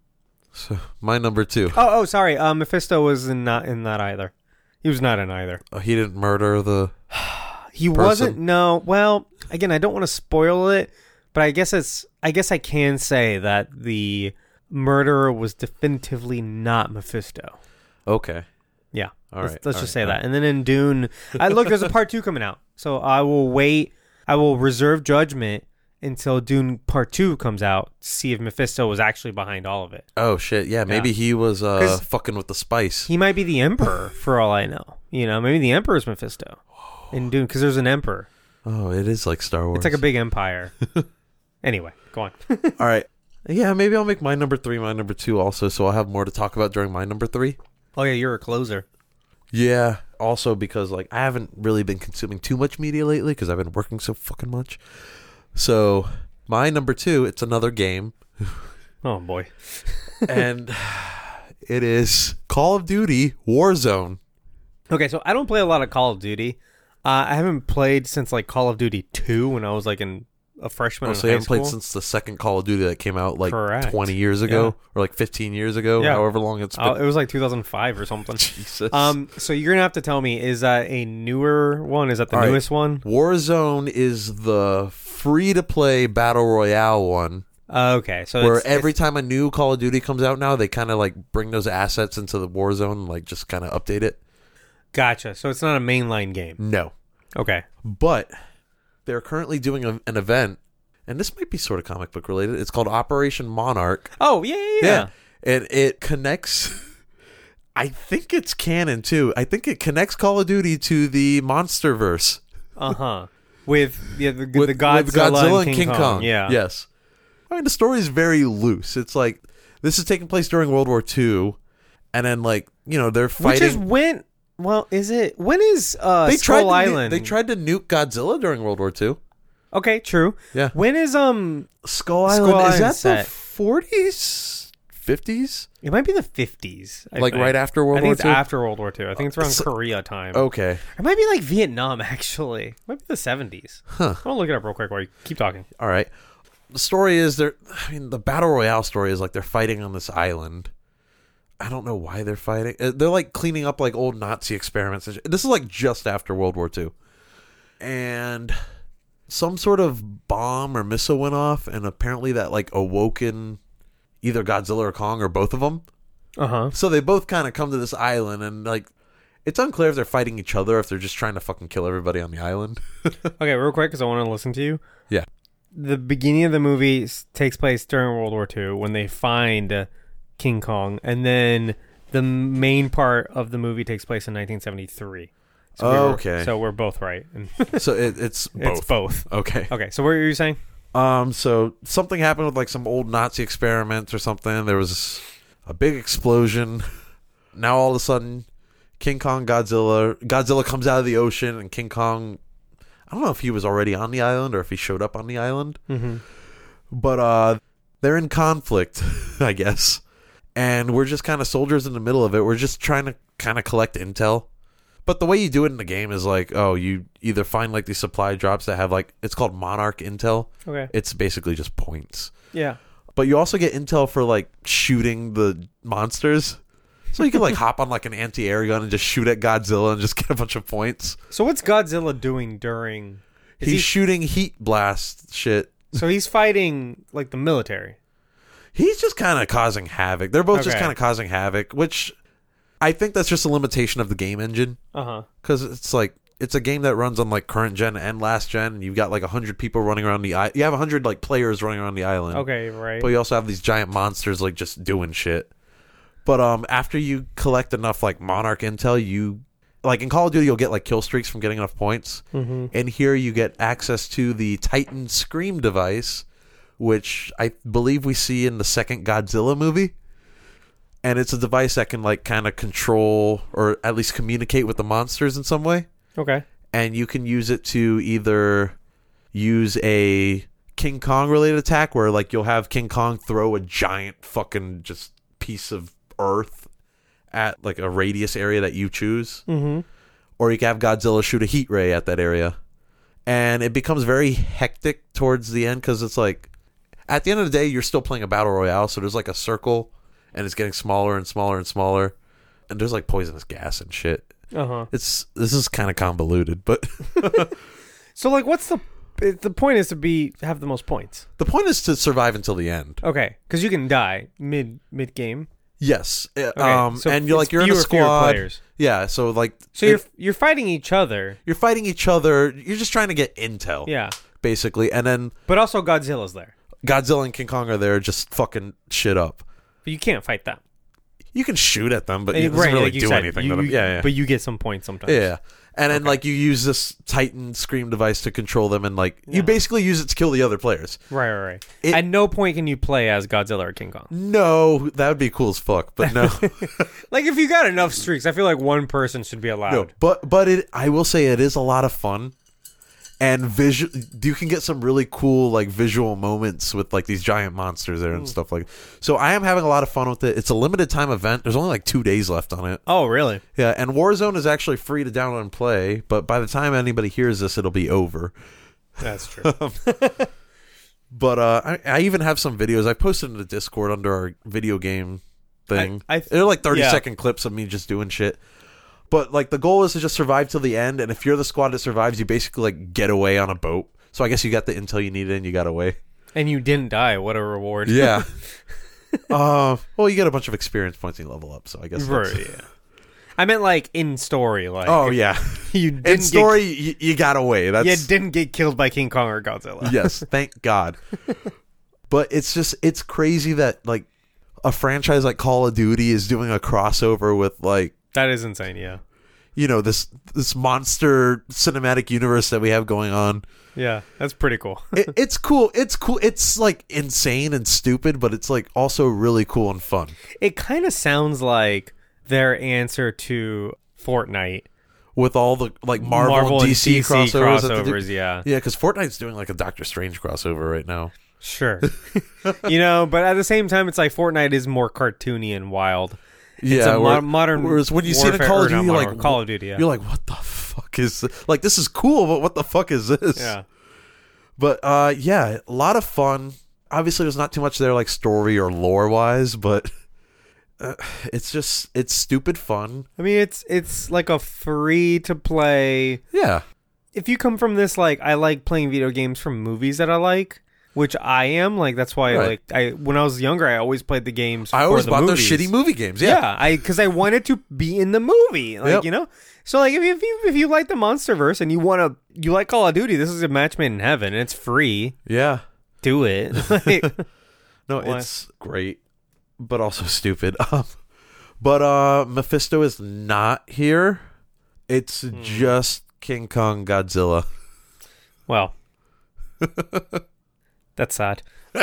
So my number two. Oh, oh, sorry. Uh, Mephisto was in not in that either. He was not in either. Oh, he didn't murder the. He Person. wasn't. No. Well, again, I don't want to spoil it, but I guess it's. I guess I can say that the murderer was definitively not Mephisto. Okay. Yeah. All let's right, let's all just right, say all that. right. And then in Dune, I look. There's a part two coming out, so I will wait. I will reserve judgment until Dune Part Two comes out to see if Mephisto was actually behind all of it. Oh shit! Yeah, maybe Yeah. he was uh, 'Cause- fucking with the spice. He might be the Emperor for all I know. You know, maybe the Emperor's Mephisto in Dune because there's an Emperor. Oh, it is like Star Wars. It's like a big empire. Anyway, go on. All right. Yeah, maybe I'll make my number three my number two also, so I'll have more to talk about during my number three. Oh yeah, you're a closer. Yeah. Also because like I haven't really been consuming too much media lately because I've been working so fucking much. So my number two, it's another game, Oh boy. and it is Call of Duty Warzone. Okay, so I don't play a lot of Call of Duty. Uh, I haven't played since like Call of Duty two when I was like in a freshman Oh, in so you high haven't played school. since the second Call of Duty that came out like Correct. twenty years ago Yeah. or like fifteen years ago, Yeah. however long it's been. Oh, it was like two thousand five or something. Jesus. Um, so you're gonna have to tell me: is that a newer one? Is that the All right. newest one? Warzone is the free-to-play battle royale one. Uh, okay, so Where it's, every it's, time a new Call of Duty comes out now, they kind of like bring those assets into the Warzone and like just kind of update it. gotcha. So it's not a mainline game. No. Okay. But they're currently doing a, an event, and this might be sort of comic book related. It's called Operation Monarch. Oh yeah, yeah, yeah. And it connects, I think it's canon too. I think it connects Call of Duty to the Monsterverse. Uh huh. With yeah, the, With, the Godzilla, with Godzilla and and King, King, Kong. Kong. Yeah. Yes. I mean, the story is very loose. It's like, this is taking place during World War Two, and then, like, you know, they're Which fighting. is when Well, is it? When is uh, They tried Skull to nu- Island? they tried to nuke Godzilla during World War Two. Okay, true. Yeah. When is um? Skull Skull Island, is Island that set? the forties, fifties? It might be the fifties. I Like think. right after World I think War it's Two? after World War Two. I think it's around So- Korea time. Okay. It might be like Vietnam, actually. It might be the seventies. Huh. I'll look it up real quick while you keep talking. All right. The story is they're, I mean, the Battle Royale story is like they're fighting on this island. I don't know why they're fighting. Uh, They're like cleaning up like old Nazi experiments. and sh- This is like just after World War Two. And some sort of bomb or missile went off, and apparently that like awoken either Godzilla or Kong or both of them. Uh huh. So they both kind of come to this island, and like it's unclear if they're fighting each other or if they're just trying to fucking kill everybody on the island. Okay, real quick, because I want to listen to you. Yeah. The beginning of the movie s- takes place during World War Two when they find uh, King Kong, and then the main part of the movie takes place in nineteen seventy-three. So we Oh, were- okay. So we're both right. And So it, it's both. it's both. Okay. Okay, so what were you saying? Um, so something happened with like some old Nazi experiments or something. There was a big explosion. Now all of a sudden, King Kong, Godzilla, Godzilla comes out of the ocean, and King Kong. I don't know if he was already on the island or if he showed up on the island, Mm-hmm. but uh, they're in conflict, I guess, and we're just kind of soldiers in the middle of it. We're just trying to kind of collect intel. But the way you do it in the game is like, oh, you either find like these supply drops that have like, it's called Monarch Intel. Okay. It's basically just points. Yeah. But you also get intel for like shooting the monsters. So you can like hop on like an anti-air gun and just shoot at Godzilla and just get a bunch of points. So what's Godzilla doing during? Is He's he, shooting heat blast shit. so he's fighting like the military. He's just kind of causing havoc. They're both just Okay. kind of causing havoc, which I think that's just a limitation of the game engine. Uh huh. Because it's like, it's a game that runs on like current gen and last gen. And you've got like a hundred people running around the island. You have a hundred like players running around the island. Okay. Right. But you also have these giant monsters like just doing shit. But um, after you collect enough like Monarch intel, you like in Call of Duty you'll get like kill streaks from getting enough points. Mm-hmm. And here you get access to the Titan Scream device, which I believe we see in the second Godzilla movie. And it's a device that can like kind of control or at least communicate with the monsters in some way. Okay. And you can use it to either use a King Kong related attack where like you'll have King Kong throw a giant fucking just piece of earth at like a radius area that you choose, Mm-hmm. or you can have Godzilla shoot a heat ray at that area. And it becomes very hectic towards the end because it's like at the end of the day you're still playing a battle royale, so there's like a circle and it's getting smaller and smaller and smaller, and there's like poisonous gas and shit. Uh huh. It's this is kind of convoluted, but So like, what's the the point is to be have the most points? the point is to survive until the end. Okay, because you can die mid mid game. Yes, Uh, Okay, um, so and you're it's like you're in a fewer- fewer squad. players. Yeah, so like So it- you're you're fighting each other. you're fighting each other. You're just trying to get intel, Yeah, basically, and then but also Godzilla's there, Godzilla and King Kong are there, just fucking shit up. but you can't fight them. You can shoot at them, but Eh, it doesn't really like you do said, anything you- to them. you- Yeah, yeah, But you get some points sometimes. yeah. And then Okay. like you use this Titan Scream device to control them, and like Yeah. you basically use it to kill the other players. Right, right, right. It- At no point can you play as Godzilla or King Kong. No, that would be cool as fuck, but no. Like if you got enough streaks, I feel like one person should be allowed. No, but but it. I will say it is a lot of fun, and visual. You can get some really cool like visual moments with like these giant monsters there and stuff like. So I am having a lot of fun with it. It's a limited time event. There's only like two days left on it. Oh, really? Yeah, and Warzone is actually free to download and play. But by the time anybody hears this, it'll be over. That's true. But uh, I, I even have some videos I posted in the Discord under our video game thing. I- I th- They're like thirty yeah. second clips of me just doing shit. But like the goal is to just survive till the end, and if you're the squad that survives, you basically like get away on a boat. So I guess you got the intel you needed and you got away. And you didn't die. What a reward. Yeah. uh, well, you get a bunch of experience points and you level up. So I guess. Right, That's... yeah. I meant like in story. Like Oh yeah. you didn't In get- story, you, you got away. That's you didn't get killed by King Kong or Godzilla. yes, thank God. But it's just it's crazy that like a franchise like Call of Duty is doing a crossover with like That is insane. Yeah. you know this this monster cinematic universe that we have going on. Yeah. That's pretty cool. It, it's cool. It's cool. It's like insane and stupid, but it's like also really cool and fun. It kind of sounds like their answer to Fortnite. with all the like Marvel, Marvel and D C, and D C crossovers. that they do. crossovers, yeah. Yeah, because Fortnite's doing like a Doctor Strange crossover right now. Sure. You know, but at the same time, it's like Fortnite is more cartoony and wild. Yeah, it's a where- mo- modern. Whereas when you see it in warfare- Call or of not Duty, you're modern, like Call of Duty, yeah. You're like, what the fuck is this? Like this is cool, but what the fuck is this? Yeah. But uh, yeah, a lot of fun. Obviously, there's not too much there like story or lore wise, but uh, it's just it's stupid fun. I mean, it's it's like a free to play. Yeah, If you come from this, like, I like playing video games from movies that I like, which I am. Like, that's why, Right. like, I when I was younger, I always played the games. I for always the bought movies. those shitty movie games. Yeah, Yeah, I because I wanted to be in the movie, like Yep. you know. So like if you, if you if you like the MonsterVerse and you want to you like Call of Duty, this is a match made in heaven. And it's free. yeah. Do it. Like, No, Why? it's great, but also stupid. Um, but uh, Mephisto is not here. It's Hmm. just King Kong Godzilla. well, that's sad.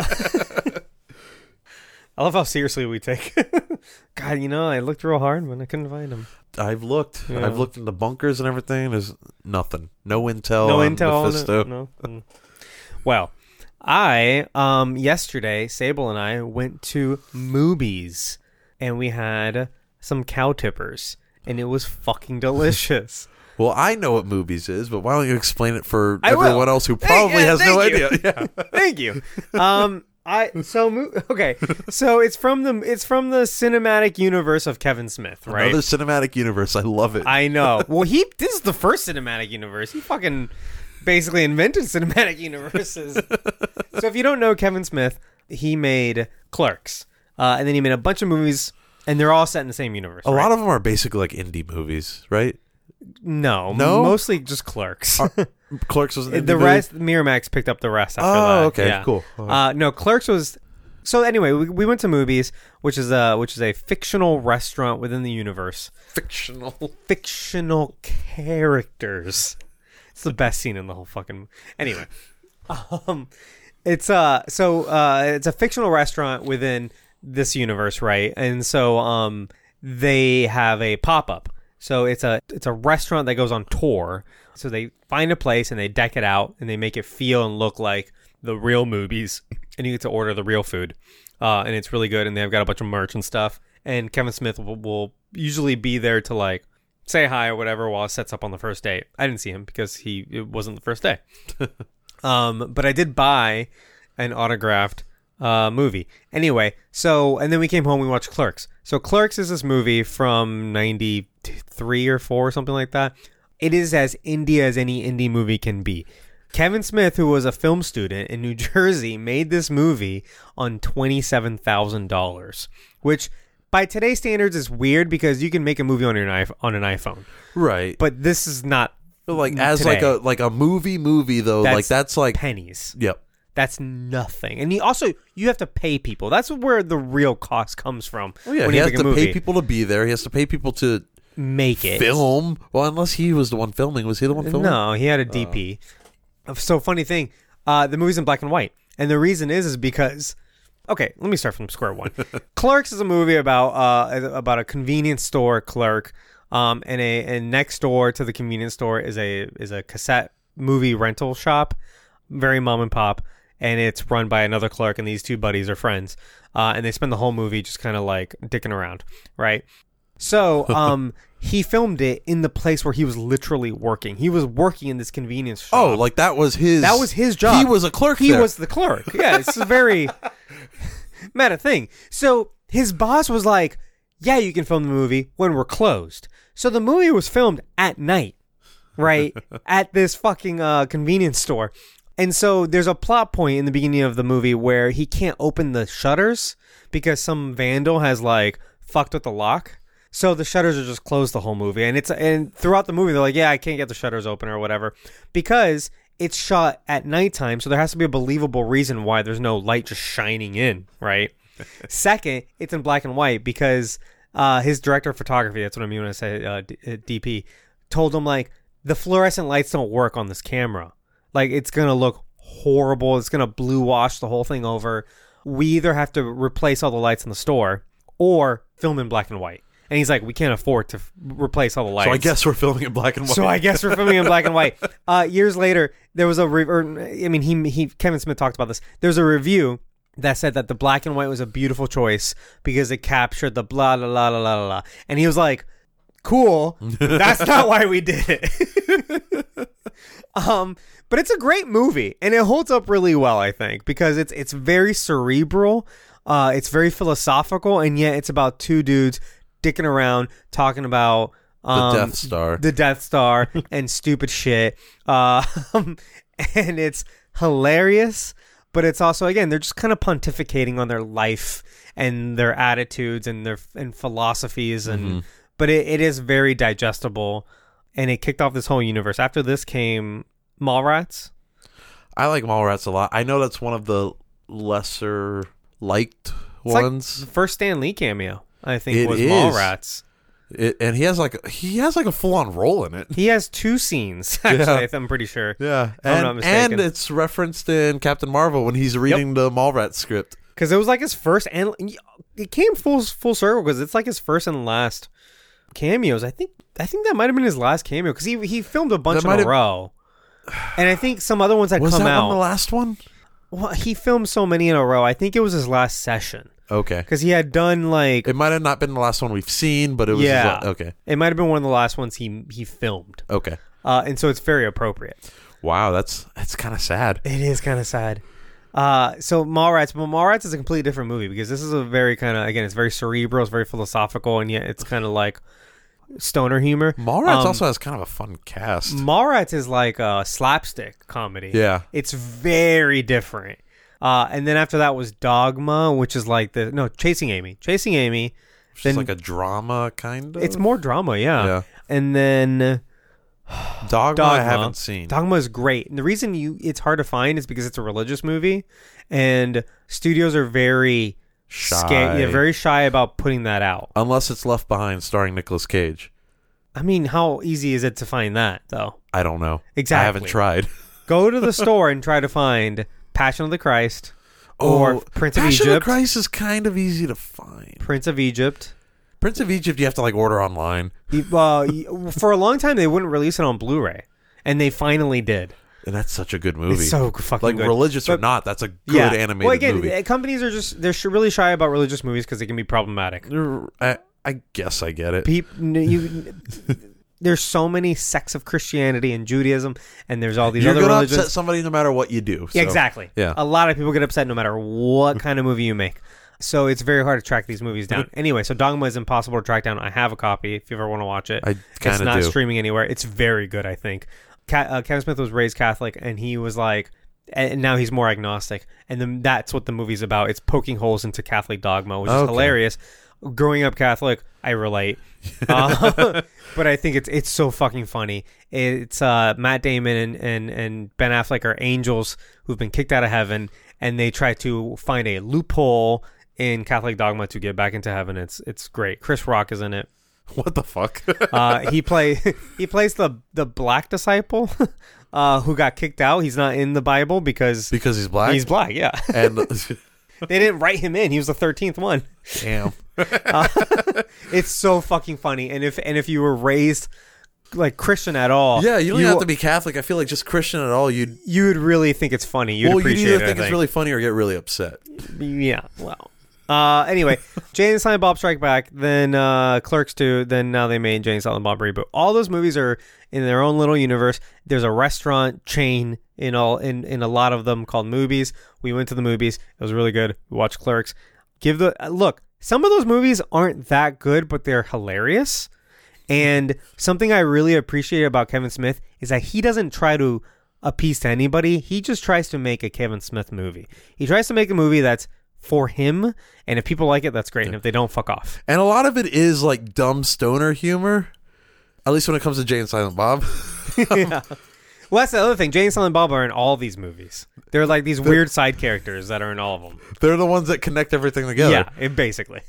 I love how seriously we take. God, you know, I looked real hard, but I couldn't find him. I've looked. Yeah. I've looked in the bunkers and everything. There's nothing. No intel. No on intel. Mephisto. No. no. Mm. Well, I um yesterday, Sable and I went to Moobies, and we had some cow tippers, and it was fucking delicious. Well, I know what movies is, but why don't you explain it for I will. everyone else who Hey, probably yeah, has no thank you. idea? Yeah. Thank you. Um, I so mo- okay. So it's from the it's from the cinematic universe of Kevin Smith, right? Another cinematic universe. I love it. I know. Well, he this is the first cinematic universe. He fucking basically invented cinematic universes. So if you don't know Kevin Smith, he made Clerks, uh, and then he made a bunch of movies, and they're all set in the same universe. a lot of them are basically like indie movies, right? no, No? mostly just Clerks. Clerks was an indie the movie? rest, Miramax picked up the rest after Oh, that. okay, Yeah. cool. Uh, no, Clerks was. So anyway, we, we went to Movies, which is a which is a fictional restaurant within the universe. fictional. Fictional characters. It's the best scene in the whole fucking. Anyway, um, it's uh so uh it's a fictional restaurant within this universe, right? And so um they have a pop up. So it's a it's a restaurant that goes on tour. So they find a place and they deck it out and they make it feel and look like the real movies, and you get to order the real food, uh, and it's really good. And they've got a bunch of merch and stuff. And Kevin Smith will, will usually be there to like say hi or whatever while it sets up on the first date. I didn't see him because he it wasn't the first day. um, but I did buy an autographed uh, movie. Anyway, so and then we came home. We watched Clerks. So Clerks is this movie from ninety-three or four or something like that. It is as indie as any indie movie can be. Kevin Smith, who was a film student in New Jersey, made this movie on twenty-seven thousand dollars, which by today's standards is weird because you can make a movie on your iPhone, on an iPhone. Right. But this is not But like as today. like a like a movie movie though, That's like that's like pennies. yep. That's nothing. And you also you have to pay people. That's where the real cost comes from. Oh yeah, when he you has make a to movie. pay people to be there. He has to pay people to Make it. film. Well, unless he was the one filming. Was he the one filming? No, he had a D P. So funny thing, uh, the movie's in black and white, and the reason is is because. Okay, let me start from square one. Clerks is a movie about uh about a convenience store clerk, um, and a and next door to the convenience store is a is a cassette movie rental shop, very mom and pop, and it's run by another clerk, and these two buddies are friends, uh, and they spend the whole movie just kind of like dicking around, right? So, um, he filmed it in the place where he was literally working. He was working in this convenience shop. Oh, like that was his. That was his job. He was a clerk. He there. was the clerk. Yeah, it's a very meta thing. So his boss was like, "Yeah, you can film the movie when we're closed." So the movie was filmed at night, right, at this fucking uh, convenience store. And so there's a plot point in the beginning of the movie where he can't open the shutters because some vandal has like fucked with the lock. So the shutters are just closed the whole movie, and it's and throughout the movie they're like, yeah, I can't get the shutters open or whatever, because it's shot at nighttime. So there has to be a believable reason why there's no light just shining in, right? Second, it's in black and white because uh, his director of photography, that's what I mean when I say uh, D- uh, D P, told him like the fluorescent lights don't work on this camera. Like it's gonna look horrible. It's gonna blue wash the whole thing over. We either have to replace all the lights in the store or film in black and white. and he's like, we can't afford to f- replace all the lights. So I guess we're filming in black and white. So I guess we're filming in black and white. Uh, years later, there was a re- or, I mean, he he Kevin Smith talked about this. There's a review that said that the black and white was a beautiful choice because it captured the blah blah blah blah blah blah. And he was like, "Cool, that's not why we did it." um, but it's a great movie, and it holds up really well, I think, because it's it's very cerebral, uh, it's very philosophical, and yet it's about two dudes dicking around talking about um, the Death Star, the Death Star, and stupid shit. Uh, and it's hilarious. But it's also, again, they're just kind of pontificating on their life and their attitudes and their and philosophies. And Mm-hmm. But it, it is very digestible. And it kicked off this whole universe. After this came Mallrats. I like Mallrats a lot. I know that's one of the lesser liked It's like ones. the first Stan Lee cameo, I think, It was is. Mallrats. It, and he has like he has like a full on role in it. He has two scenes, actually, Yeah. I'm pretty sure. Yeah, If I'm and, not mistaken. and it's referenced in Captain Marvel when he's reading the Mallrats script. Because it was like his first, and it came full full circle because it's like his first and last cameos. I think I think that might have been his last cameo because he he filmed a bunch That in a might have- row, and I think some other ones had Was come that out. one the last one? Well, he filmed so many in a row. I think it was his last session Okay, because he had done like it might have not been the last one we've seen, but it was his Yeah. la- okay. it might have been one of the last ones he he filmed, Okay, uh, and so it's very appropriate. wow, that's that's kind of sad. It is kind of sad. Uh, so Mallrats, but Mallrats is a completely different movie because this is a very kind of, again, it's very cerebral, it's very philosophical, and yet it's kind of like stoner humor. Mallrats Um, also has kind of a fun cast. Mallrats is like a slapstick comedy. Yeah. It's very different. Uh, and then after that was Dogma, which is like the, no, Chasing Amy. Chasing Amy. It's then- like a drama kind of. It's more drama, yeah. Yeah. And then Dogma, Dogma. I haven't seen. Dogma is great. And the reason you it's hard to find is because it's a religious movie, and studios are very Shy. sca- yeah, very shy about putting that out. Unless it's Left Behind starring Nicolas Cage. I mean, how easy is it to find that though? I don't know. Exactly. I haven't tried. Go to the store and try to find Passion of the Christ or Prince of Passion Egypt. of Christ is kind of easy to find. Prince of Egypt. Prince of Egypt, you have to like order online, You- uh, you- for a long time, they wouldn't release it on Blu-ray, and they finally did. and that's such a good movie. It's so fucking like good. religious or But- not, that's a good yeah. animated well, again, movie. uh, companies are just they're sh- really shy about religious movies because they can be problematic. I, I guess I get it. Peop, n- you, there's so many sects of Christianity and Judaism, and there's all these You're other gonna religions. upset somebody no matter what you do. Yeah, so, exactly. yeah. A lot of people get upset no matter what kind of movie you make. So it's very hard to track these movies down. Anyway, so Dogma is impossible to track down. I have a copy if you ever want to watch it. I It's kind not of do. streaming anywhere. It's very good, I think. Ca- uh, Kevin Smith was raised Catholic, and he was like, and now he's more agnostic. And then that's what the movie's about. It's poking holes into Catholic dogma, which is Okay. hilarious. Growing up Catholic, I relate. Uh, but I think it's it's so fucking funny. It's uh, Matt Damon and, and, and Ben Affleck are angels who've been kicked out of heaven, and they try to find a loophole in Catholic dogma to get back into heaven. It's it's great. Chris Rock is in it. What the fuck? Uh, he play he plays the the black disciple uh, who got kicked out. He's not in the Bible because because he's black. he's black. Yeah, and they didn't write him in. He was the thirteenth one. damn. Uh, it's so fucking funny. And if and if you were raised like Christian at all, Yeah, you don't even have to be Catholic. I feel like just Christian at all. You'd You would really think it's funny. You'd well, you'd appreciate either it. think I it's really funny or get really upset. Yeah, well. Uh, anyway, Jay and Silent Bob Strike Back, then uh, Clerks two, then now they made Jay and Silent Bob Reboot. All those movies are in their own little universe. There's a restaurant chain in all in, in a lot of them called Movies. We went to the movies. It was really good. We watched Clerks. Give the uh, look. Some of those movies aren't that good, but they're hilarious. And something I really appreciate about Kevin Smith is that he doesn't try to appease to anybody. He just tries to make a Kevin Smith movie. He tries to make a movie that's for him, and if people like it, that's great. And if they don't, fuck off. And a lot of it is like dumb stoner humor. At least when it comes to Jay and Silent Bob. Yeah. Well, that's the other thing. Jay and Silent Bob are in all these movies. They're like these weird side characters that are in all of them. They're the ones that connect everything together. Yeah, it, basically.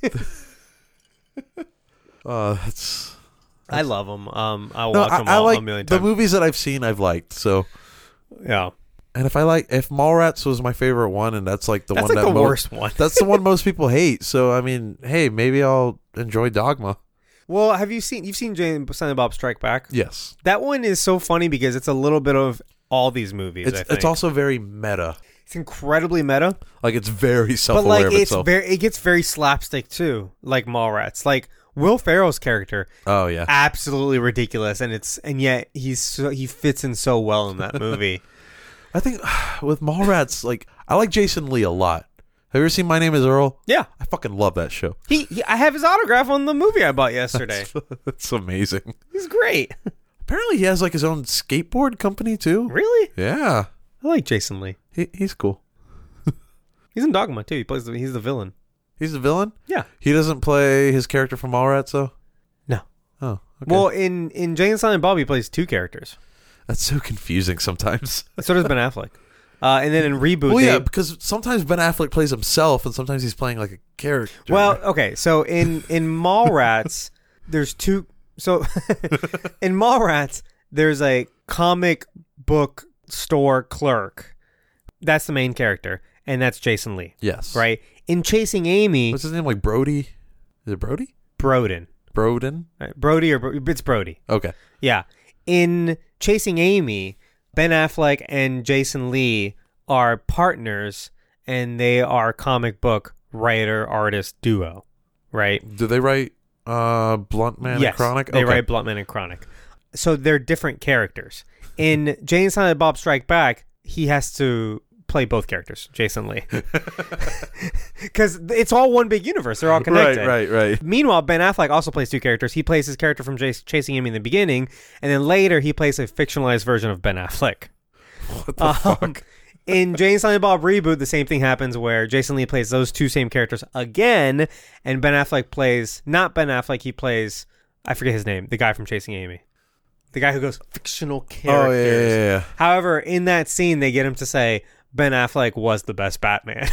Uh, that's. I love them. Um, I'll No, watch I, them I all like a million the times. movies that I've seen. I've liked so. Yeah, And if I like, if Mallrats was my favorite one, and that's like the that's one like that the mo- worst one. that's the one most people hate. So I mean, hey, maybe I'll enjoy Dogma. Well, have you seen you've seen Jay and Silent Bob Strike Back? Yes. That one is so funny because it's a little bit of all these movies. It's I think. it's also very meta. It's incredibly meta, Like it's very but self-aware like of it's itself. very it gets very slapstick too, like Mallrats. Like Will Ferrell's character, oh yeah. absolutely ridiculous, and it's and yet he's so, he fits in so well in that movie. I think with Mallrats, like I like Jason Lee a lot. Have you ever seen My Name Is Earl? Yeah, I fucking love that show. he, he I have his autograph on the movie I bought yesterday. It's amazing. He's great. Apparently, he has like his own skateboard company too. Really, Yeah, I like Jason Lee. he, he's cool. He's in Dogma too. He plays the, he's the villain. He's the villain. Yeah. He doesn't play his character from Mallrats though. No. Oh, okay. Well, in in Jay and Silent Bob, he plays two characters. That's so confusing sometimes. So does Ben Affleck. Uh, and then in Reboot, Well, they, yeah, because sometimes Ben Affleck plays himself, and sometimes he's playing like a character. well, okay. So in in Mallrats, there's two. So in Mallrats, there's a comic book store clerk. That's the main character, and that's Jason Lee, yes, right? In Chasing Amy, What's his name? Like Brody? Is it Brody? Broden, Broden? right? Brody or Bro- it's Brody. Okay. Yeah. In Chasing Amy, Ben Affleck and Jason Lee are partners, and they are comic book writer artist duo, right? Do they write uh, Blunt Man yes, and Chronic? They Okay. write Bluntman and Chronic. So they're different characters. In Jay and Silent Bob Strike Back, he has to play both characters, Jason Lee. Because it's all one big universe. They're all connected. Right, right, right. Meanwhile, Ben Affleck also plays two characters. He plays his character from Jas- Chasing Amy in the beginning, and then later he plays a fictionalized version of Ben Affleck. What the Um, fuck? In Jay and Silent Bob Reboot, the same thing happens where Jason Lee plays those two same characters again, and Ben Affleck plays, not Ben Affleck, he plays, I forget his name, the guy from Chasing Amy. The guy who goes, fictional characters. Oh, yeah, yeah, yeah. However, in that scene, they get him to say, Ben Affleck was the best Batman.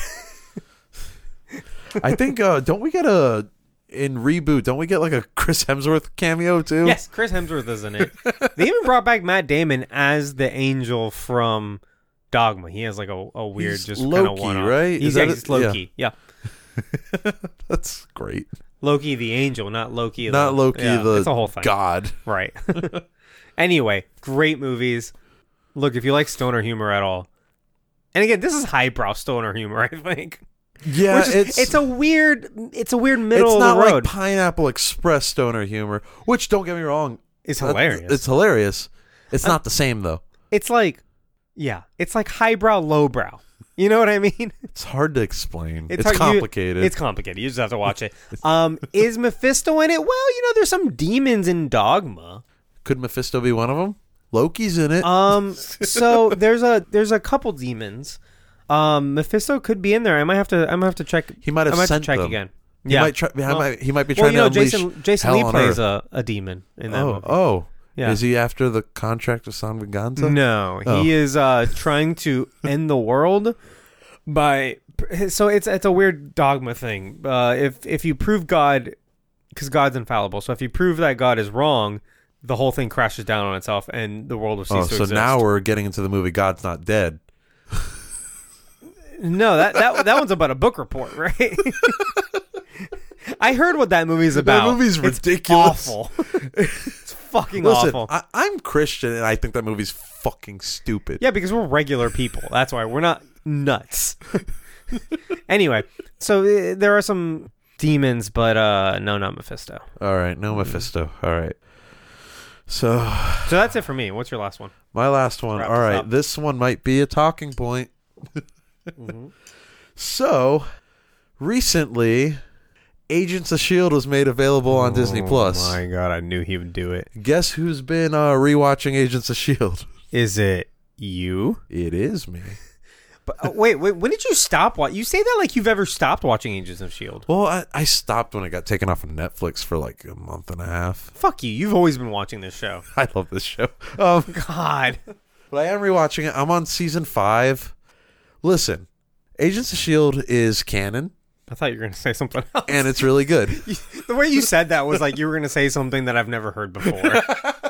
I think, uh, don't we get a, in Reboot, don't we get like a Chris Hemsworth cameo too? Yes, Chris Hemsworth is in it. They even brought back Matt Damon as the angel from Dogma. He has like a, a weird, He's just kind of Loki, one right? He's, Is that yeah, it? he's Loki. Yeah. That's great. Loki the angel, not Loki. Not the, Loki yeah, the it's a whole thing. god. Right. Anyway, great movies. Look, if you like stoner humor at all, and again, this is highbrow stoner humor, I think. Yeah, Which is- it's it's a weird, it's a weird middle it's of not the road. like Pineapple Express stoner humor, which don't get me wrong, It's that- hilarious. It's hilarious. It's not the same though. It's like, yeah, it's like highbrow, lowbrow. You know what I mean? It's hard to explain. It's, hard- you- complicated. it's complicated. You just have to watch it. Um, is Mephisto in it? Well, you know, there's some demons in Dogma. Could Mephisto be one of them? Loki's in it. Um, so there's a there's a couple demons. Um, Mephisto could be in there. I might have to. I might have to check. He might have I might sent have to check them. again. He Yeah. might try. He, Well- might, he might be Well, trying you know, to unleash Jason Jason hell Lee on plays Earth. a, a demon in that Oh, movie. oh, Yeah. Is he after the contract of San Venganza? No, Oh. he is uh, trying to end the world by. So it's it's a weird dogma thing. Uh, if if you prove God, because God's infallible, so if you prove that God is wrong, the whole thing crashes down on itself, and the world will cease Oh, to so exist. now we're getting into the movie God's Not Dead. No, that that that one's about a book report, right? I heard what that movie's about. movie's It's ridiculous. awful. It's fucking Listen, awful. I, I'm Christian, and I think that movie's fucking stupid. Yeah, because we're regular people. That's why we're not nuts. Anyway, so uh, there are some demons, but uh, no, not Mephisto. All right, no Mephisto. All right. So So that's it for me. What's your last one? my last one. Wrap All this right, up. this one might be a talking point. So recently, Agents of Shield was made available on Disney Plus. Oh my god, I knew he would do it. Guess who's been uh, rewatching Agents of Shield? Is it you? It is me. But uh, wait, wait, when did you stop watching? You say that like you've ever stopped watching Agents of Shield. Well, I, I stopped when it got taken off of Netflix for like a month and a half. Fuck you. You've always been watching this show. I love this show. Um, God. but I am rewatching it. I'm on season five. Listen, Agents of Shield is canon, I thought you were going to say something else. and it's really good. The way you said that was like you were going to say something that I've never heard before.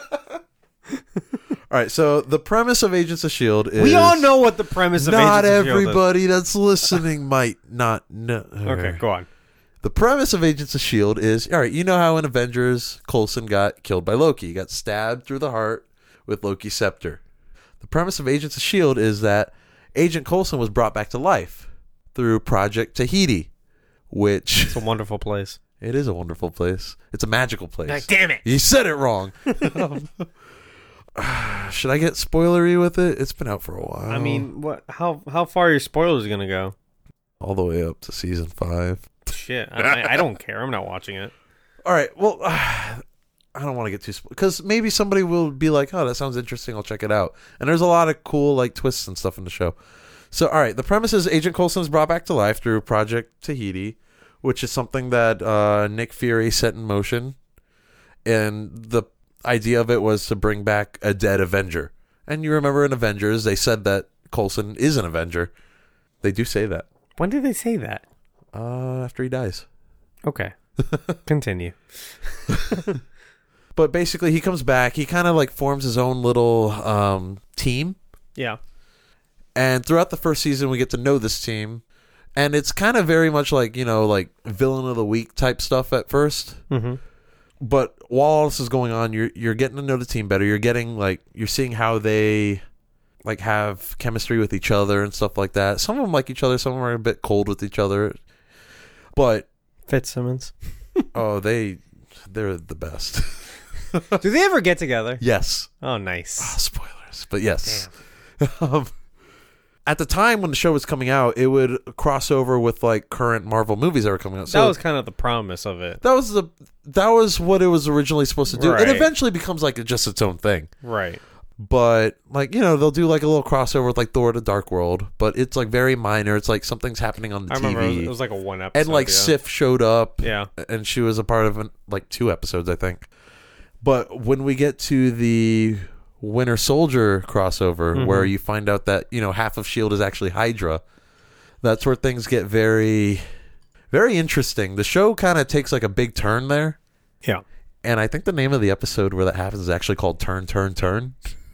All right, so the premise of Agents of Shield is We all know what the premise of not Agents of Shield is. everybody that's listening might not know. All Okay, right. go on. The premise of Agents of S H I E L D is, all right, you know how in Avengers, Coulson got killed by Loki. He got stabbed through the heart with Loki's scepter. The premise of Agents of S H I E L D is that Agent Coulson was brought back to life through Project Tahiti, which... It's a wonderful place. It is a wonderful place. It's a magical place. Like, damn it! You said it wrong. Should I get spoilery with it? It's been out for a while. I mean, what? How how far are your spoilers gonna go? All the way up to season five. Shit, I, I don't care. I'm not watching it. All right. Well, uh, I don't want to get too because maybe somebody will be like, "Oh, that sounds interesting. I'll check it out." And there's a lot of cool like twists and stuff in the show. So, all right. The premise is Agent Coulson is brought back to life through Project Tahiti, which is something that uh, Nick Fury set in motion, and the idea of it was to bring back a dead Avenger. And you remember in Avengers, they said that Coulson is an Avenger. They do say that. When did they say that? Uh, after he dies. Okay. Continue. But basically, he comes back. He kind of like forms his own little um, team. Yeah. And throughout the first season, we get to know this team. And it's kind of very much like, you know, like villain of the week type stuff at first. Mm-hmm. But while all this is going on, you're you're getting to know the team better. You're getting like you're seeing how they like have chemistry with each other and stuff like that. Some of them like each other. Some of them are a bit cold with each other. But Fitzsimmons. oh, they they're the best. Do they ever get together? Yes. Oh, nice. Oh, spoilers, but yes. um, at the time when the show was coming out, it would cross over with like current Marvel movies that were coming out. So that was kind of the promise of it. that was the that was what it was originally supposed to do. Right. It eventually becomes like just its own thing. Right. But like, you know, they'll do like a little crossover with like Thor: The Dark World, but it's like very minor. It's like something's happening on the I T V. remember it was, it was like a one episode. And like yeah. Sif showed up. Yeah. And she was a part of an, like two episodes, I think. But when we get to the Winter Soldier crossover, Mhm. where you find out that, you know, half of S H I E L D is actually Hydra, that's where things get very, very interesting. The show kind of takes like a big turn there. Yeah. And I think the name of the episode where that happens is actually called Turn, Turn, Turn.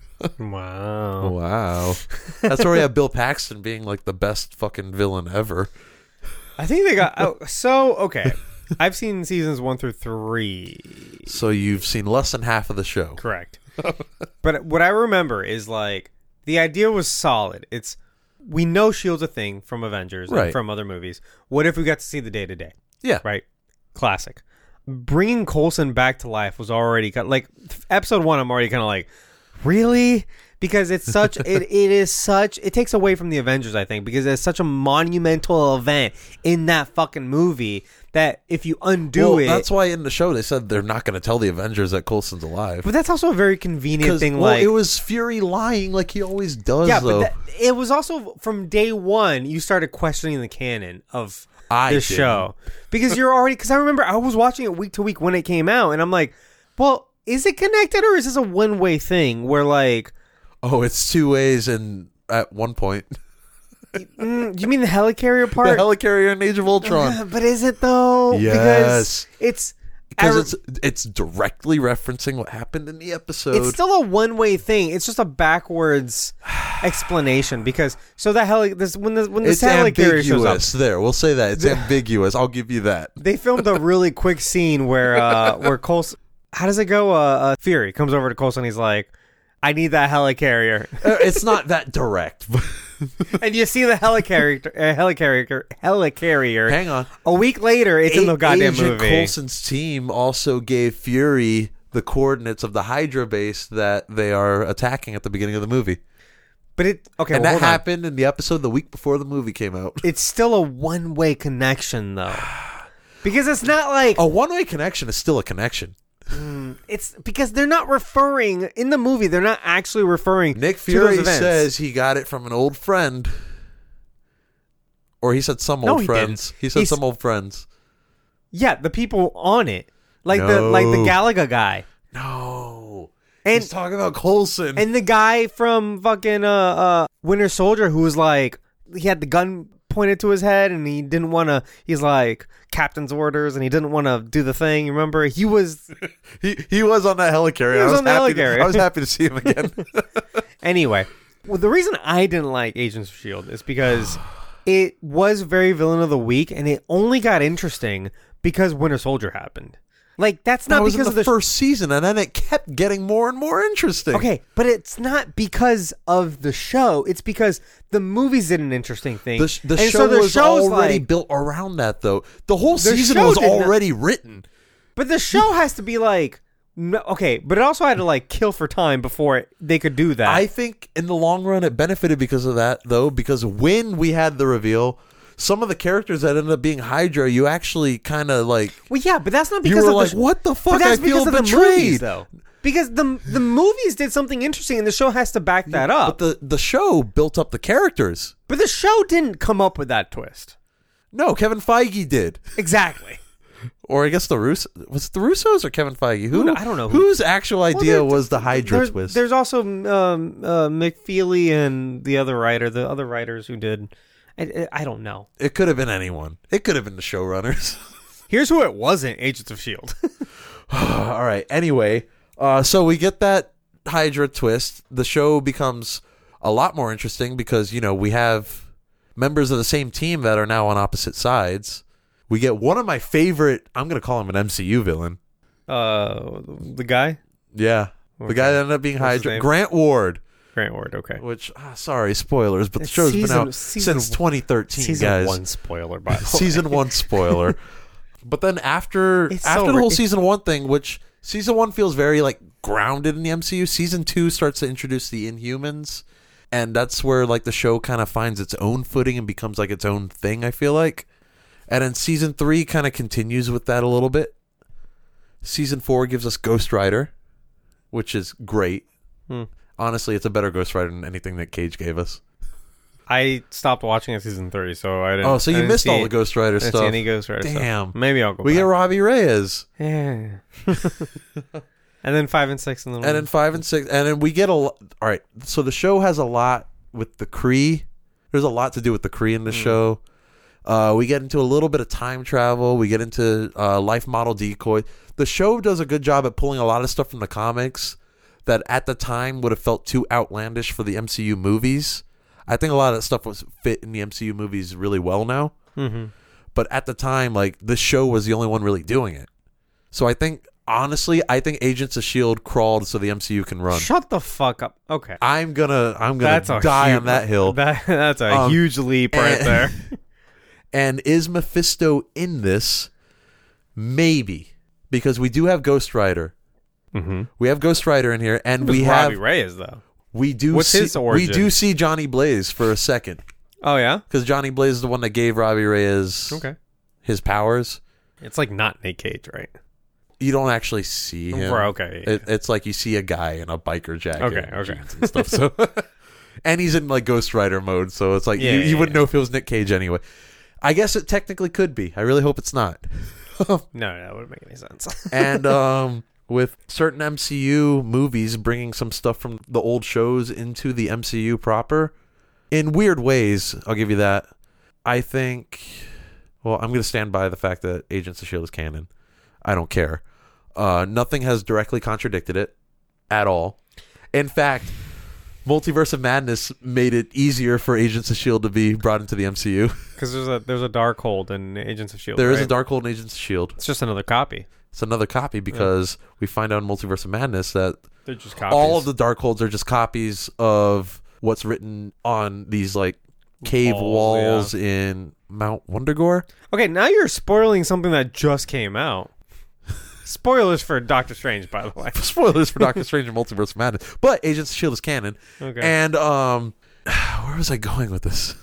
Wow. Wow. That's where we have Bill Paxton being like the best fucking villain ever. I think they got... Oh, so, okay. I've seen seasons one through three. So you've seen less than half of the show. Correct. But what I remember is like the idea was solid. It's we know S H I E L D's a thing from Avengers Right. and from other movies. What if we got to see the day to day? Yeah. Right. Classic. Bringing Coulson back to life was already kind of, like episode one. I'm already kind of like, really? Because it's such it it is such it takes away from the Avengers, I think, because it's such a monumental event in that fucking movie that if you undo Well, it, that's why in the show they said they're not going to tell the Avengers that Coulson's alive. but that's also a very convenient 'Cause, thing. well, Like it was Fury lying like he always does. yeah, though. but that, it was also from day one you started questioning the canon of I this didn't. show because you're already because I remember I was watching it week to week when it came out, and I'm like, well, is it connected or is this a one way thing where like. Oh, it's two ways, and at one point, Mm, you mean the helicarrier the part? helicarrier in Age of Ultron. Uh, but is it though? Yes. Because it's Because I- it's it's directly referencing what happened in the episode. it's still a one-way thing. It's just a backwards explanation because so that heli this when the when the It's helicarrier shows up, ambiguous. There, we'll say that it's ambiguous. I'll give you that. they filmed a really quick scene where uh where Coulson, how does it go? Uh, uh Fury comes over to Coulson. He's like, I need that helicarrier. Uh, it's not that direct. But And you see the helicarrier, uh, helicarrier, helicarrier. hang on. A week later, it's in the A- goddamn Agent movie. Coulson's team also gave Fury the coordinates of the Hydra base that they are attacking at the beginning of the movie. But it okay, and well, that hold on. happened in the episode the week before the movie came out. It's still a one-way connection though, because it's not like A one-way connection is still a connection. it's because they're not referring in the movie. They're not actually referring. Nick to Fury those events. says he got it from an old friend. Or he said some No, old he friends. didn't. He said He's- some old friends. Yeah, the people on it, like the like the No. Galaga guy, No. and He's talking about Coulson. and the guy from fucking uh, uh Winter Soldier who was like he had the gun pointed to his head and he didn't want to. He's like captain's orders and he didn't want to do the thing. You remember he was he he was on that helicarrier. He was I was on the happy to- helicarrier. I was happy to see him again. anyway. Well, the reason I didn't like Agents of S H I E L D is because it was very villain of the week, and it only got interesting because Winter Soldier happened. Like, that's not That was because in of the the first season, and then it kept getting more and more interesting. Okay, but it's not because of the show. It's because the movies did an interesting thing. The, sh- the And show so the was show's already like- built around that, though. The whole The season show was did not- already written. But the show has to be like, no, okay, but it also had to like kill for time before it, they could do that. I think in the long run it benefited because of that, though, because when we had the reveal, some of the characters that ended up being Hydra, you actually kind of like... well, yeah, but that's not You because were of like, the, what the but fuck? that's I feel because of the betrayed. movies, though. Because the the movies did something interesting, and the show has to back that up. But the, the show built up the characters. But the show didn't come up with that twist. No, Kevin Feige did. Exactly. Or I guess the Russo... Was it the Russos or Kevin Feige? Who? Who- I don't know who- Whose actual idea there- was the Hydra There's, twist? there's also um, uh, McFeely and the other writer, the other writers who did. I, I don't know. It could have been anyone. It could have been the showrunners. Here's who it wasn't: Agents of S H I E L D. All right. Anyway, uh, so we get that Hydra twist. The show becomes a lot more interesting because, you know, we have members of the same team that are now on opposite sides. We get one of my favorite, I'm going to call him an M C U villain. uh, the guy, Yeah. The Okay. guy that ended up being What's his Hydra. name? Grant Ward. Grant Ward. Okay. Which, ah, sorry, spoilers, but the It's show's season- been out season- since twenty thirteen, Season guys. one spoiler, by the way. Season one spoiler. But then after It's after so the whole ri- season one thing, which season one feels very like grounded in the M C U, season two starts to introduce the Inhumans, and that's where like the show kind of finds its own footing and becomes like its own thing, I feel like. And then season three kind of continues with that a little bit. Season four gives us Ghost Rider, which is great. Hmm. Honestly, it's a better Ghost Rider than anything that Cage gave us. I stopped watching at season three, so I didn't. Oh, so I you didn't missed see- all the Ghost Rider I didn't stuff. see any Ghost Rider stuff. Damn. Maybe I'll go. We back. get Robbie Reyes. Yeah. And then five and six in the And then five and six, and then we get a lot. All right, so the show has a lot with the Kree. There's a lot to do with the Kree in the Mm. show. Uh, we get into a little bit of time travel. We get into uh, life model decoy. The show does a good job at pulling a lot of stuff from the comics that at the time would have felt too outlandish for the M C U movies. I think a lot of that stuff was fit in the M C U movies really well now. Mm-hmm. But at the time, like, this show was the only one really doing it. So I think, honestly, I think Agents of S H I E L D crawled so the M C U can run. Shut the fuck up. Okay. I'm gonna I'm gonna That's a die huge, on that hill. That, that's a Um, huge leap right and- there. And is Mephisto in this? Maybe. Because we do have Ghost Rider. Mm-hmm. We have Ghost Rider in here, and we Robbie have Reyes though. we do What's see, his we origin? do see Johnny Blaze for a second. Oh yeah. Because Johnny Blaze is the one that gave Robbie Reyes Okay. his powers. It's like not Nick Cage, right? You don't actually see him. Right, okay. Yeah. It, it's like you see a guy in a biker jacket, Okay, and okay. jeans and stuff. So, and he's in like Ghost Rider mode, so it's like Yeah, you, yeah, you wouldn't yeah. know if it was Nick Cage anyway. I guess it technically could be. I really hope it's not. no, no, that wouldn't make any sense. And um, with certain M C U movies bringing some stuff from the old shows into the M C U proper, in weird ways, I'll give you that. I think. Well, I'm going to stand by the fact that Agents of S H I E L D is canon. I don't care. Uh, nothing has directly contradicted it at all. In fact, Multiverse of Madness made it easier for Agents of S H I E L D to be brought into the M C U. Because there's a there's a Darkhold in Agents of S H I E L D. There is right? a Darkhold in Agents of S H I E L D. It's just another copy. It's another copy because we find out in Multiverse of Madness that They're just copies. all of the Darkholds are just copies of what's written on these like cave Walls, walls in Mount Wundagore. Okay, now you're spoiling something that just came out. Spoilers for Doctor Strange, by the way. Spoilers for Doctor Strange and Multiverse of Madness. But Agents of S H I E L D is canon. Okay. And um where was I going with this?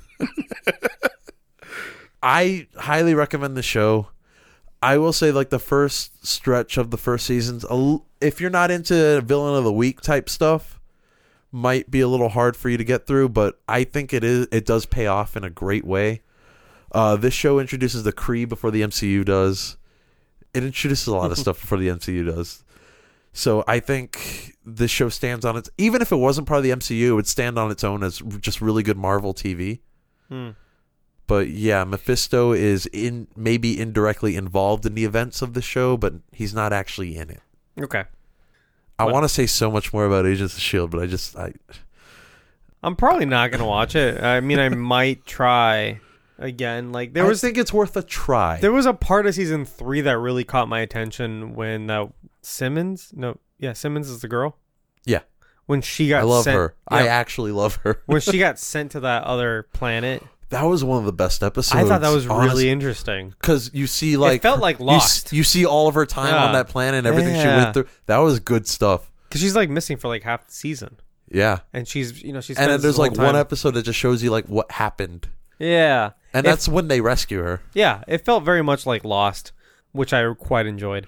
I highly recommend the show. I will say like the first stretch of the first season's a l- if you're not into villain of the week type stuff, might be a little hard for you to get through, but I think it is it does pay off in a great way. Uh this show introduces the Kree before the M C U does. It introduces a lot of stuff before the M C U does. So I think this show stands on its... Even if it wasn't part of the M C U, it would stand on its own as just really good Marvel T V. Hmm. But yeah, Mephisto is in maybe indirectly involved in the events of the show, but he's not actually in it. Okay. I What- want to say so much more about Agents of S H I E L D, but I just... I I'm probably not gonna watch it. I mean, I might try again. Like there I was, think it's worth a try. there was a part of season three that really caught my attention when uh, Simmons, no, yeah, Simmons is the girl. Yeah. When she got, I love sent, her. yeah, I actually love her. when she got sent to that other planet. That was one of the best episodes. I thought that was really interesting because you see like it felt like you Lost. s- You, see all of her time Yeah. on that planet and everything she Yeah. went through. That was good stuff. because she's like missing for like half the season, Yeah. and she's you know she's And then there's like one episode that just shows you like what happened, yeah, and If- that's when they rescue her. yeah, it felt very much like Lost, which I quite enjoyed.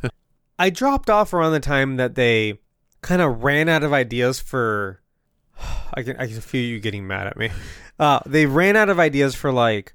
I dropped off around the time that they kind of ran out of ideas for. I can I can feel you getting mad at me. Uh, they ran out of ideas for like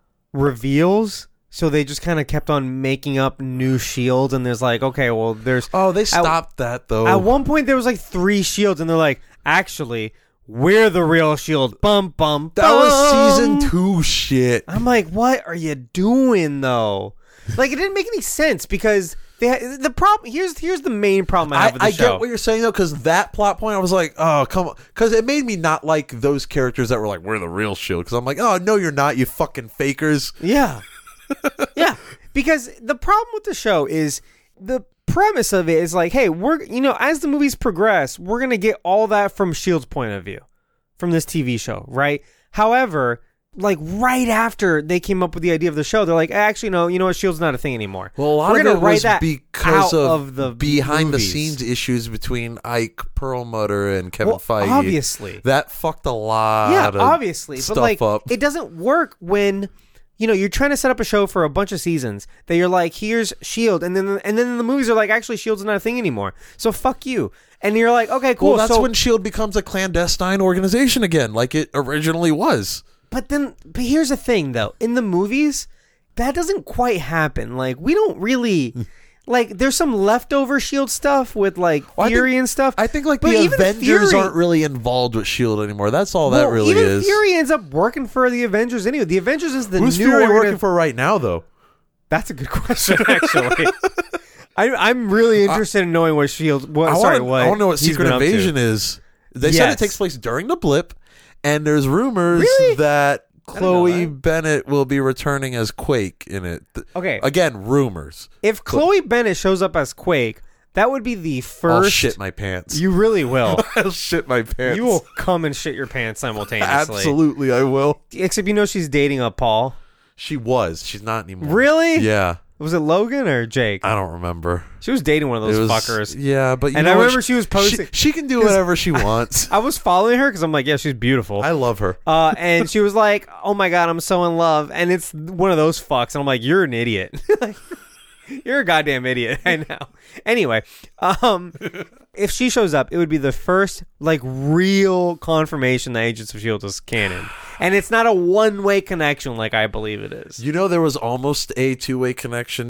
reveals, so they just kind of kept on making up new shields. And there's like, okay, well, there's Oh, they stopped that though. at one point there was like three shields, and they're like, actually, we're the real shield. Bum bum. that was bum. season two shit. I'm like, what are you doing though? Like, it didn't make any sense because they had, the problem. Here's here's the main problem I I, have with the I show. get what you're saying though, because that plot point, I was like, oh come on, because it made me not like those characters that were like, we're the real shield. Because I'm like, oh no, you're not, you fucking fakers. Yeah. Yeah. Because the problem with the show is the premise of it is like, hey, we're, you know, as the movies progress, we're going to get all that from S H I E L D's point of view from this T V show, right? However, like right after they came up with the idea of the show, they're like, actually, no, you know what? S H I E L D's not a thing anymore. Well, a lot we're of gonna it write was that because out of, of the behind movies. the scenes issues between Ike Perlmutter and Kevin Well, Feige. obviously. That fucked a lot Yeah, of obviously. stuff But like, up. it doesn't work when, you know, you're trying to set up a show for a bunch of seasons that you're like, here's S H I E L D, and then and then the movies are like, actually, S H I E L D's not a thing anymore. So fuck you. And you're like, okay, cool. Well, that's so, when S H I E L D becomes a clandestine organization again, like it originally was. But then, but here's the thing, though. In the movies, that doesn't quite happen. Like, we don't really, like, there's some leftover S H I E L D stuff with like Well, I Fury think- and stuff. I think like But the even Avengers Fury- aren't really involved with S H I E L D anymore. That's all Well, that really even is. Fury ends up working for the Avengers anyway. The Avengers is the Who's new Fury organi- working for right now, though? That's a good question, actually. I, I'm really interested in knowing what S H I E L D. What, I sorry, wanna, what I want to know what he's Secret been up to. Invasion is. They said Yes. it takes place during the blip, and there's rumors Really? that didn't know Chloe that. Bennett will be returning as Quake in it. Th- Okay, Again, rumors. if Chloe Bennett shows up as Quake, that would be the first. I'll shit my pants. You really will. I'll shit my pants. You will come and shit your pants simultaneously. Absolutely, I will. Except you know she's dating a Paul. She was. She's not anymore. Really? Yeah. Was it Logan or Jake? I don't remember. She was dating one of those It was- fuckers. Yeah, but you And know I what? remember she was posting- She, she can do 'cause- whatever she wants. I was following her because I'm like, yeah, she's beautiful. I love her. Uh, and she was like, "Oh my god, I'm so in love," and it's one of those fucks, and I'm like, "You're an idiot. You're a goddamn idiot." I know. Anyway, um, if she shows up, it would be the first like real confirmation that Agents of S H I E L D is canon, and it's not a one-way connection like I believe it is. You know, there was almost a two-way connection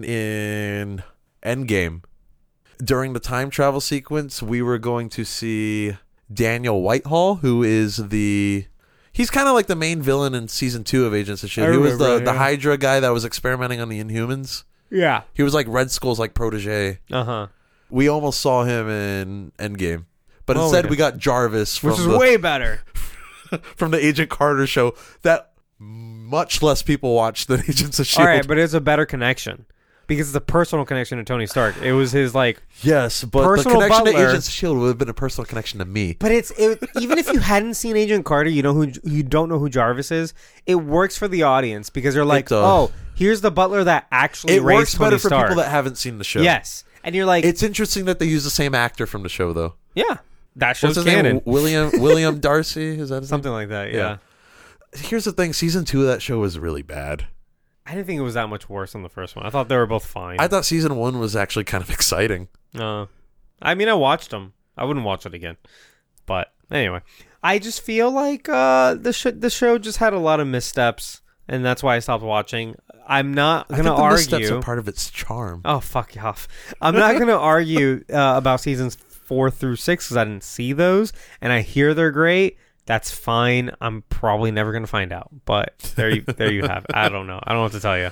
in Endgame. During the time travel sequence, we were going to see Daniel Whitehall, who is the... He's kind of like the main villain in season two of Agents of S H I E L D. I He was the, remember, the yeah. Hydra guy that was experimenting on the Inhumans. Yeah. He was like Red Skull's like protege. Uh huh. We almost saw him in Endgame. But Oh, instead, yeah. we got Jarvis from Which is the, way better. from the Agent Carter show that much less people watch than Agents of S H I E All L D. right, but it's a better connection because it's a personal connection to Tony Stark. It was his like. Yes, but Personal the connection butler- to Agents of S H I E L D would have been a personal connection to me. But it's it, even if you hadn't seen Agent Carter, you know who you don't know who Jarvis is. It works for the audience because they're like, does. oh, here's the butler that actually It raised works Tony better for Stark. people that haven't seen the show. Yes, and you're like, It's interesting that they use the same actor from the show, though. yeah, that What's shows his canon. name? William William Darcy? Is that his Something name? like that. Yeah. Yeah. Here's the thing. Season two of that show was really bad. I didn't think it was that much worse than the first one. I thought they were both fine. I thought season one was actually kind of exciting. Uh, I mean, I watched them. I wouldn't watch it again. But anyway, I just feel like uh, the sh- the show just had a lot of missteps, and that's why I stopped watching. I'm not I gonna think the missteps argue. are part of its charm. Oh, fuck you off. I'm not going to argue uh, about seasons four through six because I didn't see those, and I hear they're great. That's fine. I'm probably never going to find out. But there you there you have it. I don't know. I don't know what to tell you.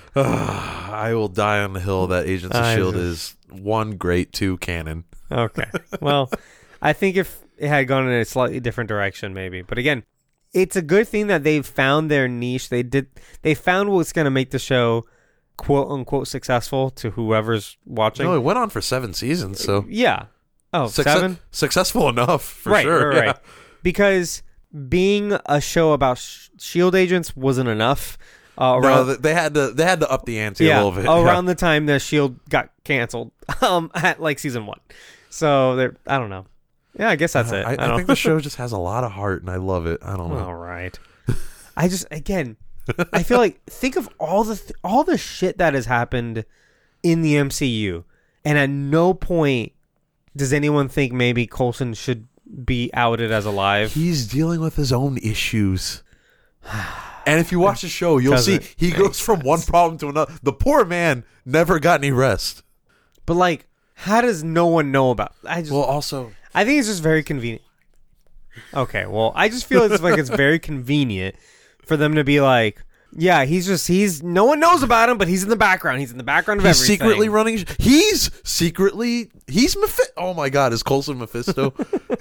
I will die on the hill that Agents of I S H I E L D just- is one great, two canon. Okay. Well, I think if it had gone in a slightly different direction, maybe. But again, it's a good thing that they've found their niche. They did. They found what's going to make the show "quote unquote" successful to whoever's watching. No, it went on for seven seasons, so yeah. Oh, Succe- seven? Successful enough, for right, sure. Right, yeah. right. Because being a show about sh- SHIELD agents wasn't enough. Uh, around, No, th- they had to they had to up the ante yeah, a little bit. around the time that SHIELD got canceled, um, at like season one. So they're, I don't know. Yeah, I guess that's yeah. it. I, I, I don't think the show just has a lot of heart, and I love it. I don't know. All right. I just again, I feel like think of all the th- all the shit that has happened in the M C U, and at no point does anyone think maybe Coulson should be outed as alive. He's dealing with his own issues. And if you watch the show, you'll see Doesn't he make goes from one problem to another. The poor man never got any rest. But like, how does no one know about? I just, Well, also, I think it's just very convenient. Okay, well, I just feel it's like it's very convenient for them to be like, yeah, he's just he's no one knows about him, but he's in the background. He's in the background of he's everything. secretly running. sh- He's secretly he's Mephi- Oh my God, is Coulson Mephisto?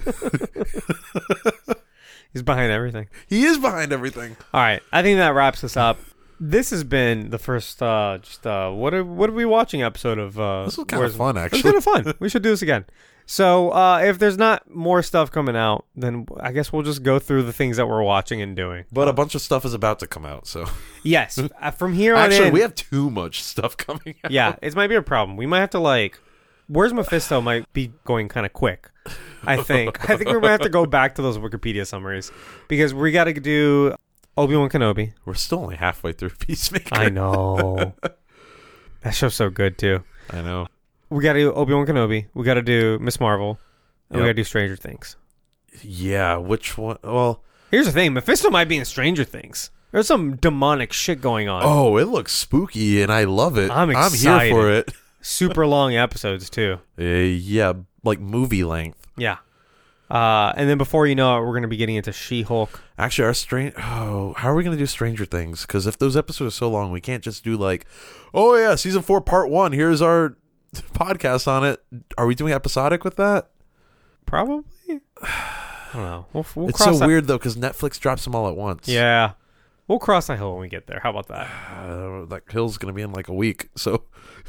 He's behind everything. He is behind everything. All right, I think that wraps us up. This has been the first, uh, just uh, what are what are we watching episode of? Uh, This was kind Where's- of fun, It was actually. kind of fun. We should do this again. So uh, if there's not more stuff coming out, then I guess we'll just go through the things that we're watching and doing. But a bunch of stuff is about to come out, so Yes, uh, from here on actually, in, we have too much stuff coming out. yeah, it might be a problem. We might have to like, Where's Mephisto might be going kind of quick. I think. I think we're gonna have to go back to those Wikipedia summaries because we got to do Obi-Wan Kenobi. We're still only halfway through Peacemaker. I know. That show's so good too. I know. We got to do Obi-Wan Kenobi. We got to do Miss Marvel. And we Yep. got to do Stranger Things. Yeah, which one? Well, Here's the thing. Mephisto might be in Stranger Things. There's some demonic shit going on. oh, it looks spooky, and I love it. I'm here excited. for it. Super long episodes too. Uh, yeah, like movie length. Yeah. Uh, and then before you know it, we're going to be getting into She-Hulk. Actually, our strange. Oh, how are we going to do Stranger Things? Because if those episodes are so long, we can't just do like, oh yeah, season four, part one. Here's our podcast on it. Are we doing episodic with that? Probably. I don't know. We'll, we'll It's cross so that- weird though, because Netflix drops them all at once. Yeah. We'll cross that hill when we get there. How about that? uh, that hill's going to be in like a week. So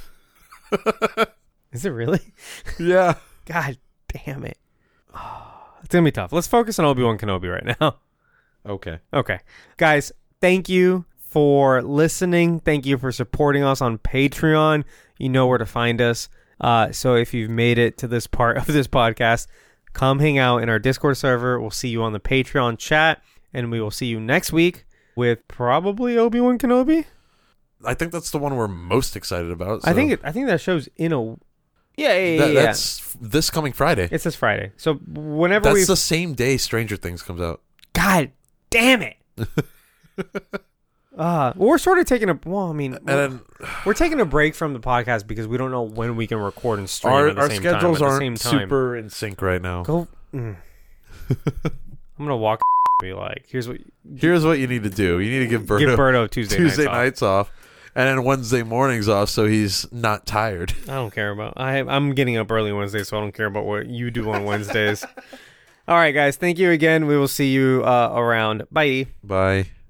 Is it really? yeah. God damn it. It's going to be tough. Let's focus on Obi-Wan Kenobi right now. Okay. Okay. Guys, thank you for listening. Thank you for supporting us on Patreon. You know where to find us. Uh, so if you've made it to this part of this podcast, come hang out in our Discord server. We'll see you on the Patreon chat, and we will see you next week with probably Obi-Wan Kenobi. I think that's the one we're most excited about. I so- think it, I think that show's in a yeah yeah yeah. That- yeah. That's f- this coming Friday. It's this Friday. So whenever we That's the same day Stranger Things comes out. God damn it. Uh, well, we're sort of taking a well. I mean, And we're, then we're taking a break from the podcast because we don't know when we can record and stream our, at the our same schedules time. At the aren't same time. super in sync right now. Go. Mm. I'm gonna walk. Be like, here's what. Here's what you need to do. You need to give Berto, Give Berto Tuesday, Tuesday nights, nights off. and then Wednesday mornings off, so he's not tired. off. I don't care about. I I'm getting up early Wednesday, so I don't care about what you do on Wednesdays. All right, guys. Thank you again. We will see you uh, around. Bye. Bye.